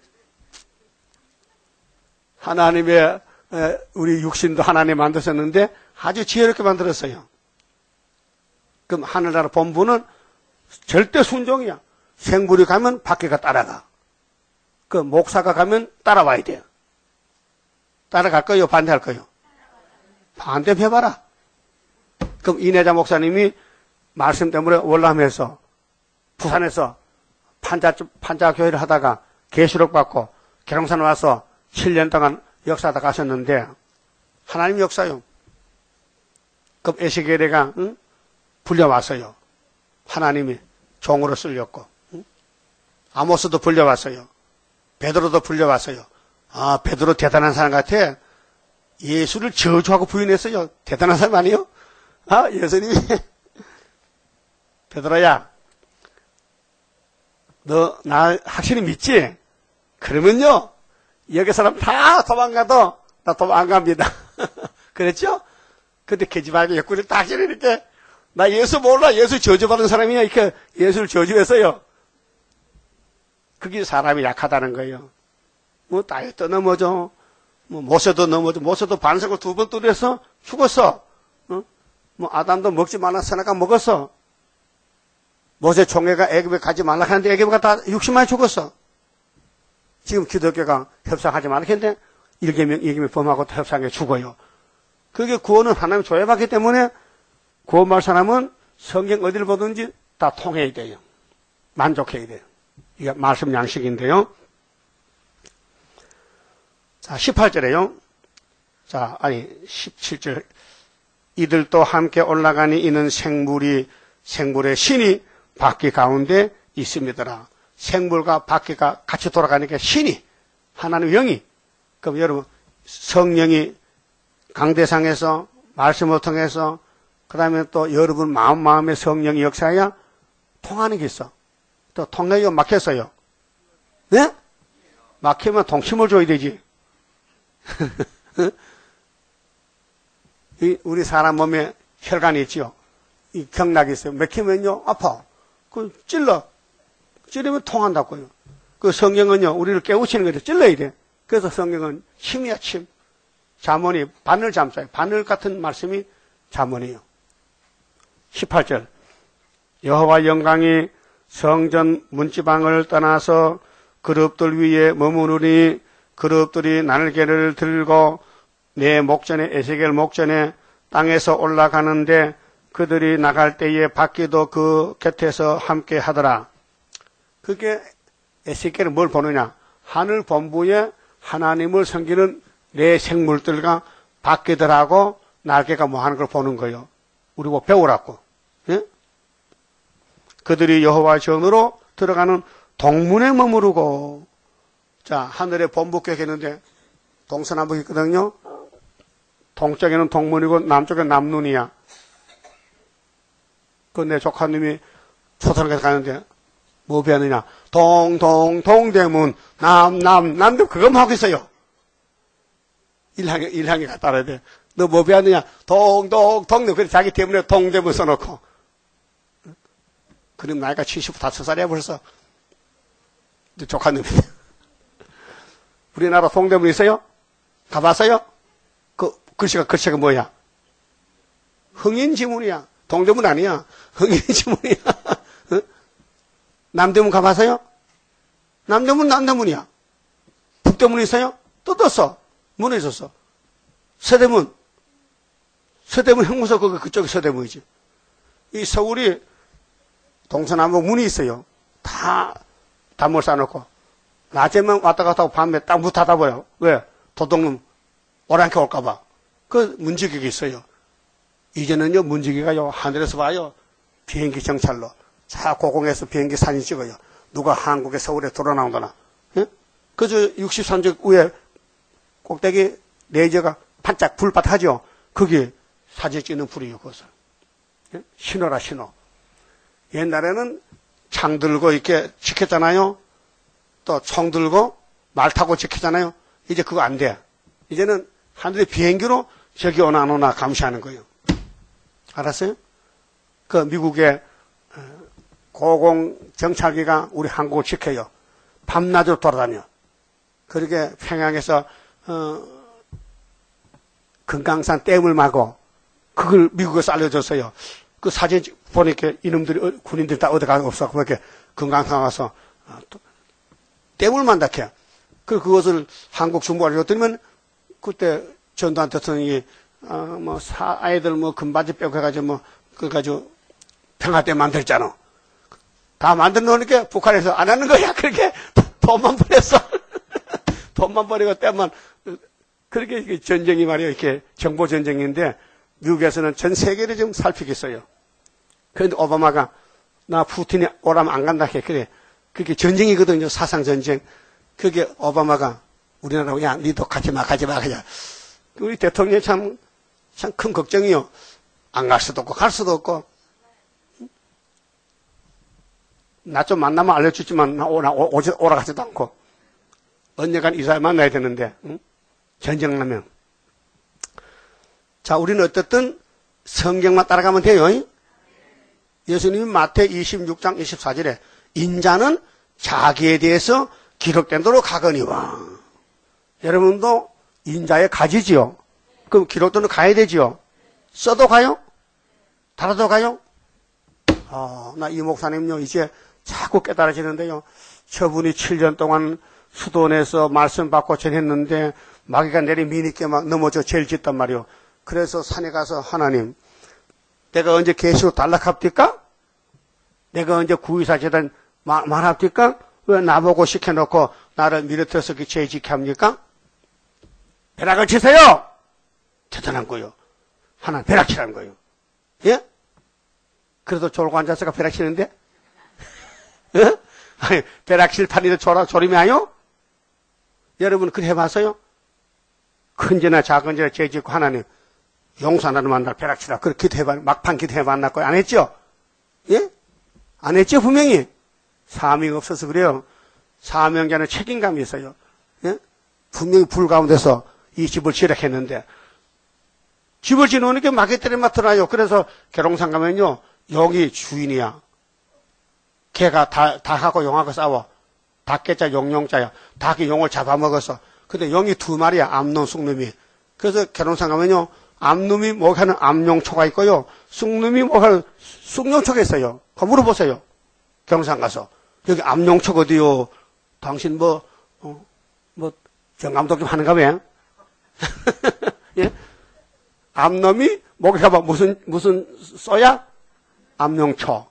하나님의, 우리 육신도 하나님 만드셨는데 아주 지혜롭게 만들었어요. 그럼 하늘나라 본부는 절대 순종이야. 생물이 가면 바퀴가 따라가. 그 목사가 가면 따라와야 돼요. 따라갈 거요? 반대할 거요? 반대 해봐라. 그럼 이내자 목사님이 말씀 때문에 월남에서 부산에서 판자, 판자교회를 하다가 계시록 받고 계룡산 와서 칠 년 동안 역사하다 가셨는데 하나님 역사요. 그럼 에스겔이가 응? 불려왔어요. 하나님이 종으로 쓸렸고 응? 아모스도 불려왔어요. 베드로도 불려왔어요. 아, 베드로 대단한 사람 같아. 예수를 저주하고 부인했어요. 대단한 사람 아니에요? 아, 예수님이 베드로야, 너 나 확실히 믿지? 그러면요, 여기 사람 다 도망가도 나 도망 안 갑니다. 그랬죠? 근데 계집아이가 옆구리를 딱 찌르니까 나 예수 몰라. 예수 저주받은 사람이야. 이렇게 예수를 저주했어요. 그게 사람이 약하다는 거예요. 뭐 다이어트 넘어져. 뭐 모세도 넘어져. 모세도 반석을 두 번 뚫려서 죽었어. 어? 뭐 아담도 먹지 말았으니까 먹었어. 모세 총회가 애굽에 가지 말라 하는데 애굽가 다 육십만이 죽었어. 지금 기독교가 협상하지 말라 했는데 일개명, 이개명 범하고 협상에 죽어요. 그게 구원은 하나님 조회받기 때문에 구원받을 사람은 성경 어디를 보든지 다 통해야 돼요. 만족해야 돼요. 이게 말씀 양식인데요. 자, 십팔 절에요. 자, 아니, 십칠 절. 이들도 함께 올라가니 이는 생물이, 생물의 신이 바퀴 가운데 있습니다라. 생물과 바퀴가 같이 돌아가니까 신이, 하나님 영이. 그럼 여러분, 성령이 강대상에서, 말씀을 통해서, 그 다음에 또 여러분 마음, 마음의 성령이 역사해야 통하는 게 있어. 또 통로가 막혔어요. 네? 막히면 동침을 줘야 되지. 우리 사람 몸에 혈관이 있지요. 이 경락이 있어요. 막히면요, 아파. 그 찔러. 찌르면 통한다고요. 그 성경은요, 우리를 깨우치는 거죠. 찔러야 돼. 그래서 성경은 침이야, 침. 잠언이 바늘 잠자요. 바늘 같은 말씀이 잠언이에요. 십팔 절. 여호와 영광이 성전 문지방을 떠나서 그룹들 위에 머무르니 그룹들이 날개를 들고 내 목전에 에스겔 목전에 땅에서 올라가는데 그들이 나갈 때에 바퀴도 그 곁에서 함께 하더라. 그게 에스겔은 뭘 보느냐? 하늘 본부에 하나님을 섬기는 내 생물들과 바퀴들하고 날개가 뭐 하는 걸 보는 거예요. 우리 뭐 배우라고. 예? 그들이 여호와 전으로 들어가는 동문에 머무르고, 자, 하늘에 본부격이 있는데 동서남북이 있거든요. 동쪽에는 동문이고 남쪽에 남눈이야. 그 내 조카님이 초등학교 가는데 뭐 배우느냐? 동, 동, 동대문, 남, 남, 남대 그것만 하고 있어요. 일항에, 일항에 갔다 와야 돼. 너 뭐 배웠느냐? 동, 동, 동대. 그래 자기 때문에 동대문 써놓고. 그럼 나이가 칠십오 살이야 벌써. 조카님이. 우리나라 동대문 있어요? 가봤어요? 그 글씨가 글씨가 뭐야? 흥인지문이야. 동대문 아니야. 흥인지문이야. 어? 남대문 가봤어요? 남대문 남대문이야. 북대문 있어요? 뜯었어. 문에 있었어. 서대문. 서대문 형무소 그 그쪽이 서대문이지. 이 서울이 동서남북 문이 있어요. 다 단물 쌓아놓고 낮에만 왔다 갔다 하고 밤에 딱 문 닫아버려. 왜? 도둑놈 오랑캐 올까봐. 그 문지기가 있어요. 이제는요 문지기가요 하늘에서 봐요. 비행기 정찰로 자 고공에서 비행기 사진 찍어요. 누가 한국에 서울에 들어 나온다나. 예? 그저 육십삼 층 위에 꼭대기 레이저가 반짝 불밭 하죠. 거기 사진 찍는 불이요. 그것을. 예? 신호라 신호. 옛날에는 창 들고 이렇게 지켰잖아요. 또 총 들고 말 타고 지켰잖아요. 이제 그거 안 돼. 이제는 하늘에 비행기로 저기 오나 안 오나 감시하는 거예요. 알았어요? 그 미국의 고공 정찰기가 우리 한국을 지켜요. 밤낮으로 돌아다녀. 그렇게 평양에서 어, 금강산 댐을 마고 그걸 미국에서 알려줬어요. 그 사진 보니까 이놈들이 군인들이 다 어디 가서 없어. 그렇게 금강산 와서 어, 댐을 만다케. 그 그것을 한국 정부가 알려줬더니만 그때 전두환 대통령이 어, 뭐 사 아이들 뭐 금바지 빼고 해가지고 뭐 그거 가지고 평화댐 만들잖아. 다 만들어 놓으니까 북한에서 안 하는 거야. 그렇게 돈만 버렸어. 돈만 버리고 댐만 그렇게 전쟁이 말이야. 이렇게 정보 전쟁인데 미국에서는 전 세계를 좀 살피겠어요. 그런데 오바마가 나 푸틴이 오라면 안 간다 해. 그래. 그게 전쟁이거든요. 사상 전쟁. 그게 오바마가 우리나라고 야 니도 가지 마 가지 마 그냥. 우리 대통령이 참 참 큰 걱정이요. 안 갈 수도 없고 갈 수도 없고. 나 좀 만나면 알려주지만 나 오라 오지 오라 가지도 않고. 언젠간 이사회 만나야 되는데 응? 전쟁 나면. 자, 우리는 어쨌든 성경만 따라가면 돼요. 예수님이 마태 이십육 장 이십사 절에 인자는 자기에 대해서 기록된 대로 가거니와. 여러분도 인자에 가지지요. 그럼 기록대로 가야 되지요. 써도 가요? 달아도 가요? 아, 나 이 목사님요 이제 자꾸 깨달아지는데요. 저분이 칠 년 동안 수도원에서 말씀 받고 전했는데 마귀가 내리 미니께 막 넘어져 죄를 짓단 말이요. 그래서 산에 가서 하나님, 내가 언제 계시로 단락합니까? 내가 언제 구이사 재단 말합니까? 왜 나보고 시켜놓고 나를 밀어들어서 그 죄짓게 합니까? 벼락을 치세요! 대단한 거요. 하나는 벼락 치라는 거요. 예? 그래도 졸고 앉아서가 벼락 치는데? 예? 아니, 벼락 칠 판이도 졸아, 졸음이 아요? 여러분, 그래 해봤어요? 큰 죄나 작은 죄나 죄 짓고 하나님 용서하나를 만날 벼락 치라. 그렇게 기도해봤, 막판 기도해봤나고 안 했죠? 예? 안 했죠, 분명히? 사명이 없어서 그래요. 사명자는 책임감이 있어요. 예? 분명히 불 가운데서 이 집을 지락했는데, 집을 지놓으니까 마켓들이 맡더라요. 그래서 계룡산 가면요, 용이 주인이야. 개가 다, 닭하고 용하고 싸워. 닭개자 용용자야. 닭이 용을 잡아먹었어. 근데 용이 두 마리야, 암놈, 쑥놈이. 그래서 계룡산 가면요, 암놈이 목하는 암용초가 있고요, 쑥놈이 목하는 쑥용초가 있어요. 그거 물어보세요. 경산 가서. 여기 암용초가 어디요? 당신 뭐, 어, 뭐, 정감독 좀 하는가 봐. 예? 암놈이 목에 가봐. 무슨, 무슨 쏘야? 암용초.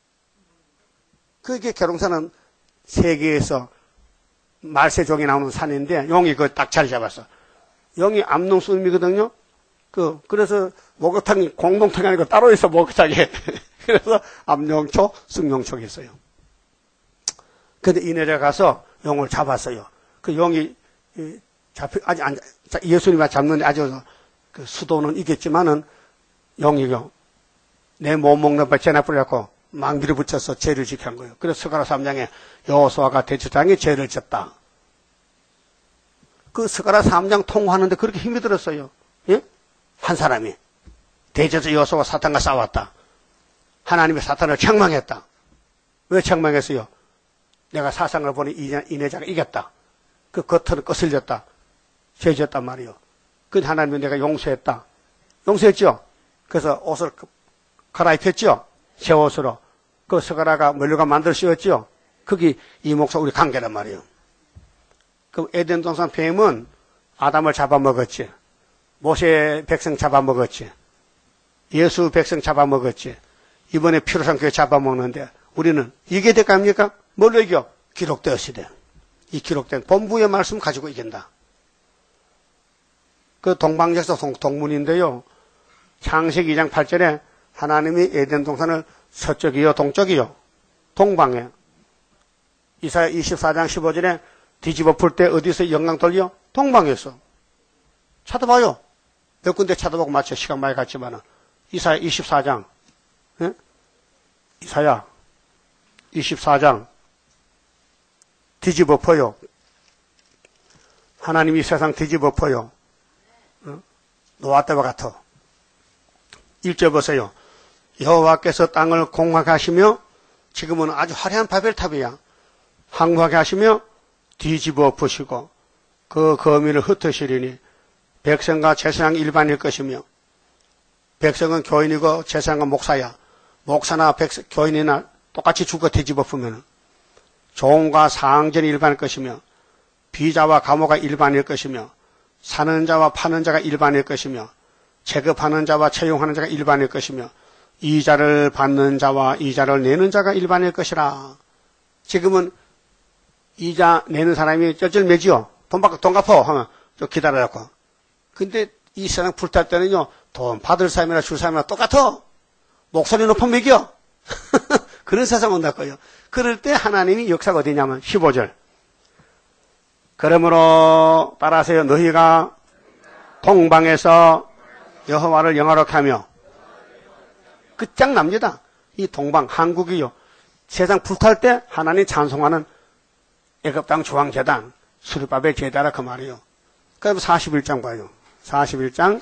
그게 계룡산은 세계에서 말세종이 나오는 산인데, 용이 그걸 딱 자리 잡았어. 용이 암농 쑥놈이거든요. 그, 그래서 목욕탕이 공동탕이 아니고 따로 있어, 목욕탕이. 그래서 암용초, 쑥용초가 있어요. 근데 이 내려 가서 용을 잡았어요. 그 용이, 잡히, 아직 안, 예수님이 잡는데 아주 그 수도는 이겼지만은 용이요. 내 못 먹는 바 죄나 뿌려갖고 망비를 붙여서 죄를 지게 한 거예요. 그래서 스가랴 삼 장에 여호수아가 대제사장이 죄를 졌다. 그 스가랴 삼 장 통화하는데 그렇게 힘이 들었어요. 예? 한 사람이. 대제사 여호수아가 사탄과 싸웠다. 하나님이 사탄을 책망했다. 왜 책망했어요? 내가 사상을 보니 이 내자가 이겼다. 그 겉은 거슬렸다. 죄 지었단 말이요. 그 하나님이 내가 용서했다. 용서했죠? 그래서 옷을 갈아입혔죠? 새 옷으로. 그 스가랴가 멸류가 만들 씌웠죠? 거기 이 목사 우리 관계란 말이에요. 그 에덴 동산 뱀은 아담을 잡아먹었지. 모세 백성 잡아먹었지. 예수 백성 잡아먹었지. 이번에 피로상 교회 잡아먹는데 우리는 이게 될까입니까? 뭘로 이겨? 기록되었으되. 이 기록된 본부의 말씀 가지고 이긴다. 그 동방역사 동문인데요. 창세기 이 장 팔 절에 하나님이 에덴 동산을 서쪽이요 동쪽이요 동방에, 이사야 이십사 장 십오 절에 뒤집어 풀 때 어디서 영광 돌려? 동방에서. 찾아봐요. 몇 군데 찾아보고 맞춰. 시간 많이 갔지만은. 이사야 이십사 장. 예? 이사야 이십사 장. 뒤집어 퍼요. 하나님이 세상 뒤집어 퍼요. 어? 노아 때와 같아. 일 절 보세요. 여호와께서 땅을 공하게 하시며, 지금은 아주 화려한 바벨탑이야. 항구하게 하시며 뒤집어 푸시고 그 거미를 흩으시리니 백성과 제사장 일반일 것이며, 백성은 교인이고 제사장은 목사야. 목사나 백성, 교인이나 똑같이 죽어 뒤집어 푸면 종과 상전이 일반일 것이며, 비자와 가모가 일반일 것이며, 사는 자와 파는 자가 일반일 것이며, 체급하는 자와 채용하는 자가 일반일 것이며, 이자를 받는 자와 이자를 내는 자가 일반일 것이라. 지금은 이자 내는 사람이 쩔쩔매지요. 돈 받고 돈 갚어 하면 좀 기다려갖고. 근데 이 세상 불탈 때는요, 돈 받을 사람이나 줄 사람이나 똑같아. 목소리 높은 매겨. 그런 세상 온다 거예요. 그럴 때 하나님이 역사가 어디냐면 십오 절. 그러므로 따라하세요. 너희가 동방에서 여호와를 영화롭게 하며. 끝장납니다. 이 동방, 한국이요. 세상 불탈 때 하나님 찬송하는 애굽 땅 조항제단, 수르바벨 제다라 그 말이에요. 그럼 사십일 장 봐요. 사십일 장.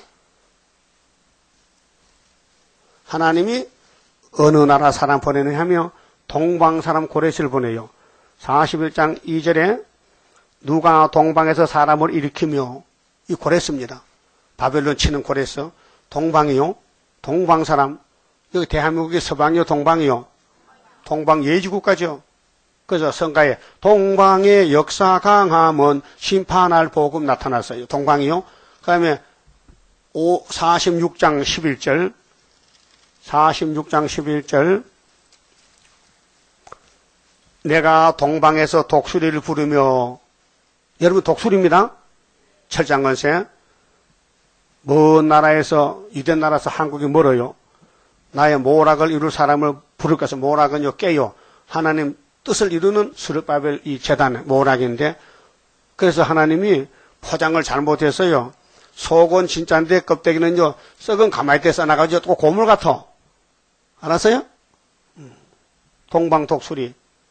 하나님이 어느 나라 사람 보내느냐 하며 동방 사람 고레스를 보내요. 사십일 장 이 절에 누가 동방에서 사람을 일으키며, 이 고레스입니다. 바벨론 치는 고레스. 동방이요. 동방 사람. 여기 대한민국이 서방이요, 동방이요? 동방 예지국가죠. 그래서 성가에 동방의 역사 강함은 심판할 복음 나타났어요. 동방이요. 그 다음에 사십육 장 십일 절. 사십육 장 십일 절. 내가 동방에서 독수리를 부르며, 여러분 독수리입니다. 철장건세. 먼 나라에서, 유대 나라에서 한국이 멀어요. 나의 모락을 이룰 사람을 부를 것은, 모락은요 깨요. 하나님 뜻을 이루는 스룹바벨 이 제단 모락인데, 그래서 하나님이 포장을 잘못했어요. 속은 진짜인데 껍데기는요 썩은 가마솥에 써놔가지고 또 고물 같아. 알았어요? 동방 독수리.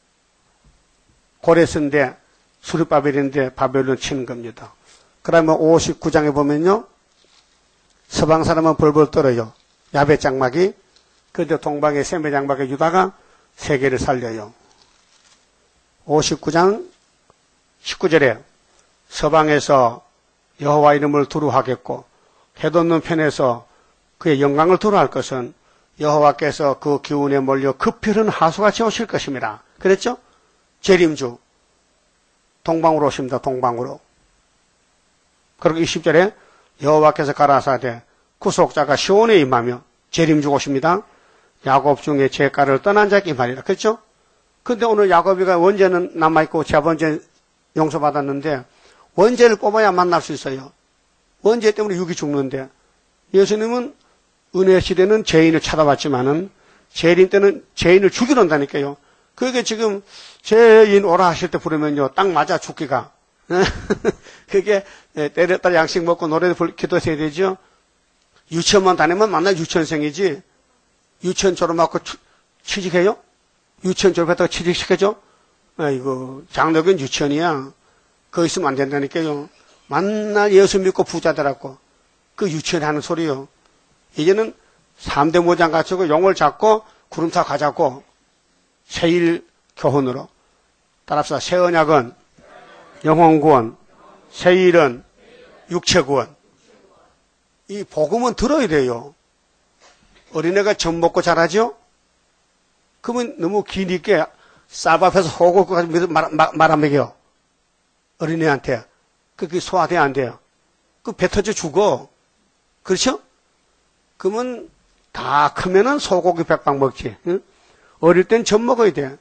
고레스인데 수르바벨인데 바벨론 치는 겁니다. 그러면 오십구 장에 보면요, 서방 사람은 벌벌 떨어요. 야베 장막이. 그런데 동방의 세메 장막의 유다가 세계를 살려요. 오십구 장 십구 절에 서방에서 여호와 이름을 두루하겠고 해돋는 편에서 그의 영광을 두루할 것은 여호와께서 그 기운에 몰려 급히른 하수같이 오실 것입니다. 그랬죠? 재림주 동방으로 오십니다. 동방으로. 그리고 이십 절에 여호와께서 가라사대 구속자가 시온에 임하며 재림주 오십니다. 야곱 중에 제가를 떠난 자에게 임하리라. 그렇죠? 근데 오늘 야곱이가 원죄는 남아있고 재번죄 용서받았는데 원죄를 뽑아야 만날 수 있어요. 원죄 때문에 육이 죽는데 예수님은 은혜 시대는 죄인을 찾아왔지만은 재림 때는 죄인을 죽이러 온다니까요. 그게 지금 죄인 오라 하실 때 부르면요 딱 맞아 죽기가. 그게 때렸다 양식 먹고 노래 기도해야 되죠. 유치원만 다니면 만날 유치원생이지. 유치원 졸업하고 취직해요? 유치원 졸업했다가 취직시켜줘? 아이고 장로교는 유치원이야. 거기 있으면 안 된다니까요. 만날 예수 믿고 부자 되라고. 그 유치원에 하는 소리요. 이제는 삼 대 모장 갖추고 용을 잡고 구름 타 가자고. 세일 교훈으로. 따라합시다. 새 언약은 영혼 구원, 세일은 육체 구원. 이 복음은 들어야 돼요. 어린애가 젖 먹고 자라죠? 그러면 너무 기니까 쌀 앞에서 호고 말아먹여. 어린애한테. 그게 소화돼 안 돼요. 그 배 터져 죽어. 그렇죠? 그러면 다 크면은 소고기 백박 먹지. 응? 어릴 땐 젖 먹어야 돼.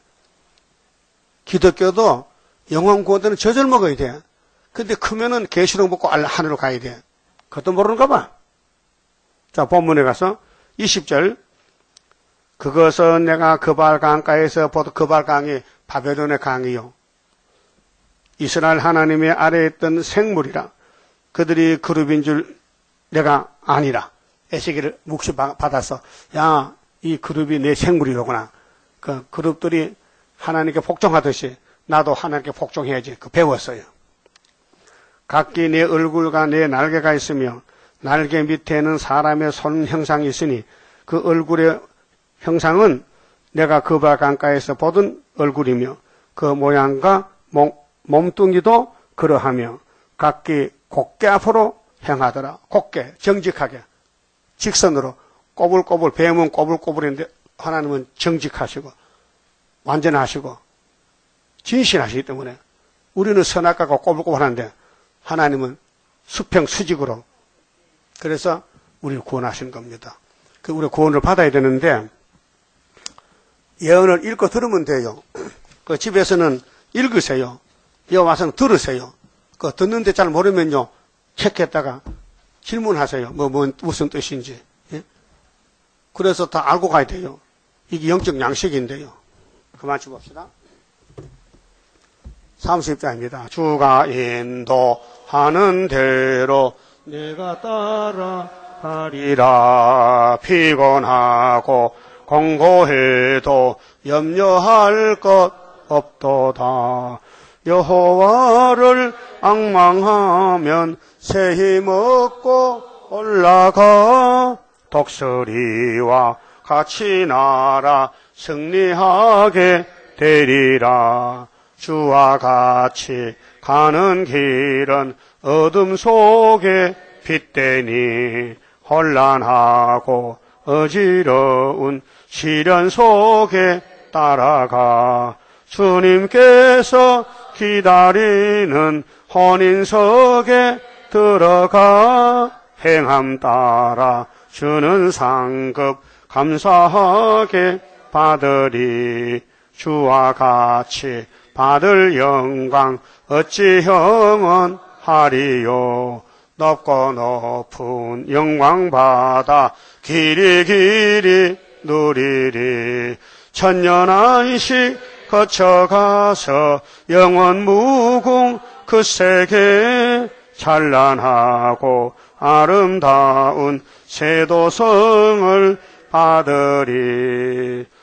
기독교도 영원 구원되는 젖을 먹어야 돼. 근데 크면은 계시록 먹고 하늘로 가야 돼. 그것도 모르는가 봐. 자, 본문에 가서 이십 절. 그것은 내가 그발 강가에서 보다 그발 강이 바벨론의 강이요. 이스라엘 하나님의 아래에 있던 생물이라. 그들이 그룹인 줄 내가 아니라. 에스겔을 묵시 받아서 야, 이 그룹이 내 생물이로구나. 그 그룹들이 하나님께 복종하듯이 나도 하나님께 복종해야지. 그 배웠어요. 각기 내 얼굴과 내 날개가 있으며 날개 밑에는 사람의 손 형상이 있으니 그 얼굴의 형상은 내가 그바 강가에서 보던 얼굴이며 그 모양과 몸, 몸뚱이도 그러하며 각기 곧게 앞으로 행하더라. 곧게 정직하게 직선으로 꼬불꼬불. 뱀은 꼬불꼬불인데 하나님은 정직하시고 완전하시고 진실하시기 때문에 우리는 선악과가 꼬불꼬불한데 하나님은 수평수직으로. 그래서 우리를 구원하신 겁니다. 그 우리 구원을 받아야 되는데 예언을 읽고 들으면 돼요. 그 집에서는 읽으세요. 여기 와서는 들으세요. 그 듣는데 잘 모르면요 체크했다가 질문하세요. 뭐, 뭐 무슨 뜻인지. 예? 그래서 다 알고 가야 돼요. 이게 영적 양식인데요. 그만 줍읍시다. 삼십 장입니다. 주가 인도하는 대로 내가 따라가리라. 피곤하고 공고해도 염려할 것 없도다. 여호와를 앙망하면 새 힘 얻고 올라가. 독수리와 같이 날아 승리하게 되리라. 주와 같이 가는 길은 어둠 속에 빛되니 혼란하고 어지러운 시련 속에 따라가. 주님께서 기다리는 혼인석에 들어가. 행함 따라 주는 상급 감사하게 받으리. 주와 같이 받을 영광 어찌 형언하리요. 높고 높은 영광 받아 길이 길이 누리리. 천년안식 거쳐가서 영원 무궁 그 세계 찬란하고 아름다운 세도성을 받으리.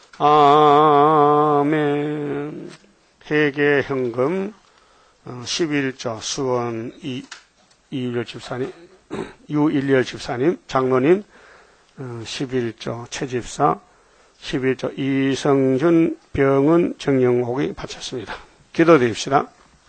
아멘. 회개 현금 십일조 수원 이일열 집사님, 유일열 집사님, 장로님 십일조 최집사, 십일조 이성준 병은 정영옥이 바쳤습니다. 기도드립시다.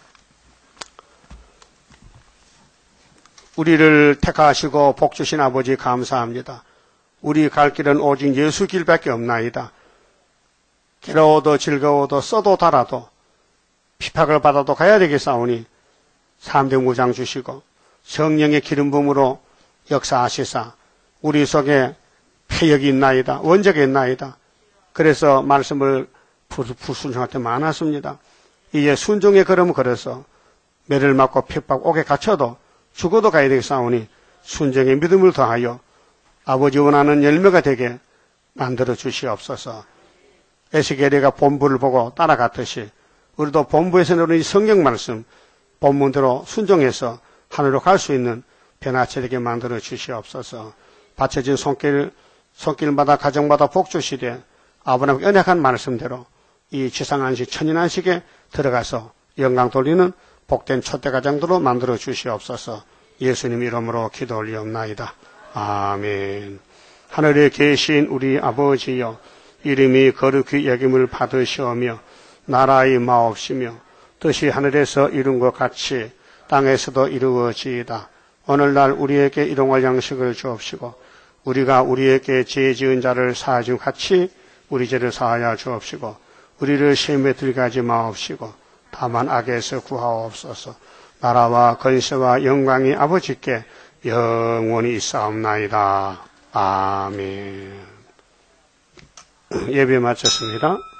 우리를 택하시고 복주신 아버지 감사합니다. 우리 갈 길은 오직 예수 길밖에 없나이다. 괴로워도 즐거워도 써도 달아도 핍박을 받아도 가야 되겠사오니 삼대 무장 주시고 성령의 기름 부음으로 역사하시사 우리 속에 패역이 있나이다. 원적이 있나이다. 그래서 말씀을 불순종할 때 많았습니다. 이제 순종의 걸음을 걸어서 매를 맞고 핍박 옥에 갇혀도 죽어도 가야 되겠사오니 순종의 믿음을 더하여 아버지 원하는 열매가 되게 만들어 주시옵소서. 에스겔이가 본부를 보고 따라갔듯이 우리도 본부에서 오는 이 성경 말씀 본문대로 순종해서 하늘로 갈 수 있는 변화체 되게 만들어 주시옵소서. 바쳐진 손길, 손길마다 가정마다 복 주시되 아버님 연약한 말씀대로 이 지상안식 천인안식에 들어가서 영광 돌리는 복된 촛대 가정들로 만들어 주시옵소서. 예수님 이름으로 기도 올리옵나이다. 아멘. 하늘에 계신 우리 아버지여, 이름이 거룩히 여김을 받으시오며 나라의 마옵시며 뜻이 하늘에서 이룬 것 같이 땅에서도 이루어지이다. 오늘날 우리에게 일용할 양식을 주옵시고 우리가 우리에게 죄 지은 자를 사하여 준 같이 우리 죄를 사하여 주옵시고 우리를 시험에 들게 하지 마옵시고 다만 악에서 구하옵소서. 나라와 권세와 영광이 아버지께 영원히 있사옵나이다. 아멘. 예배 마쳤습니다.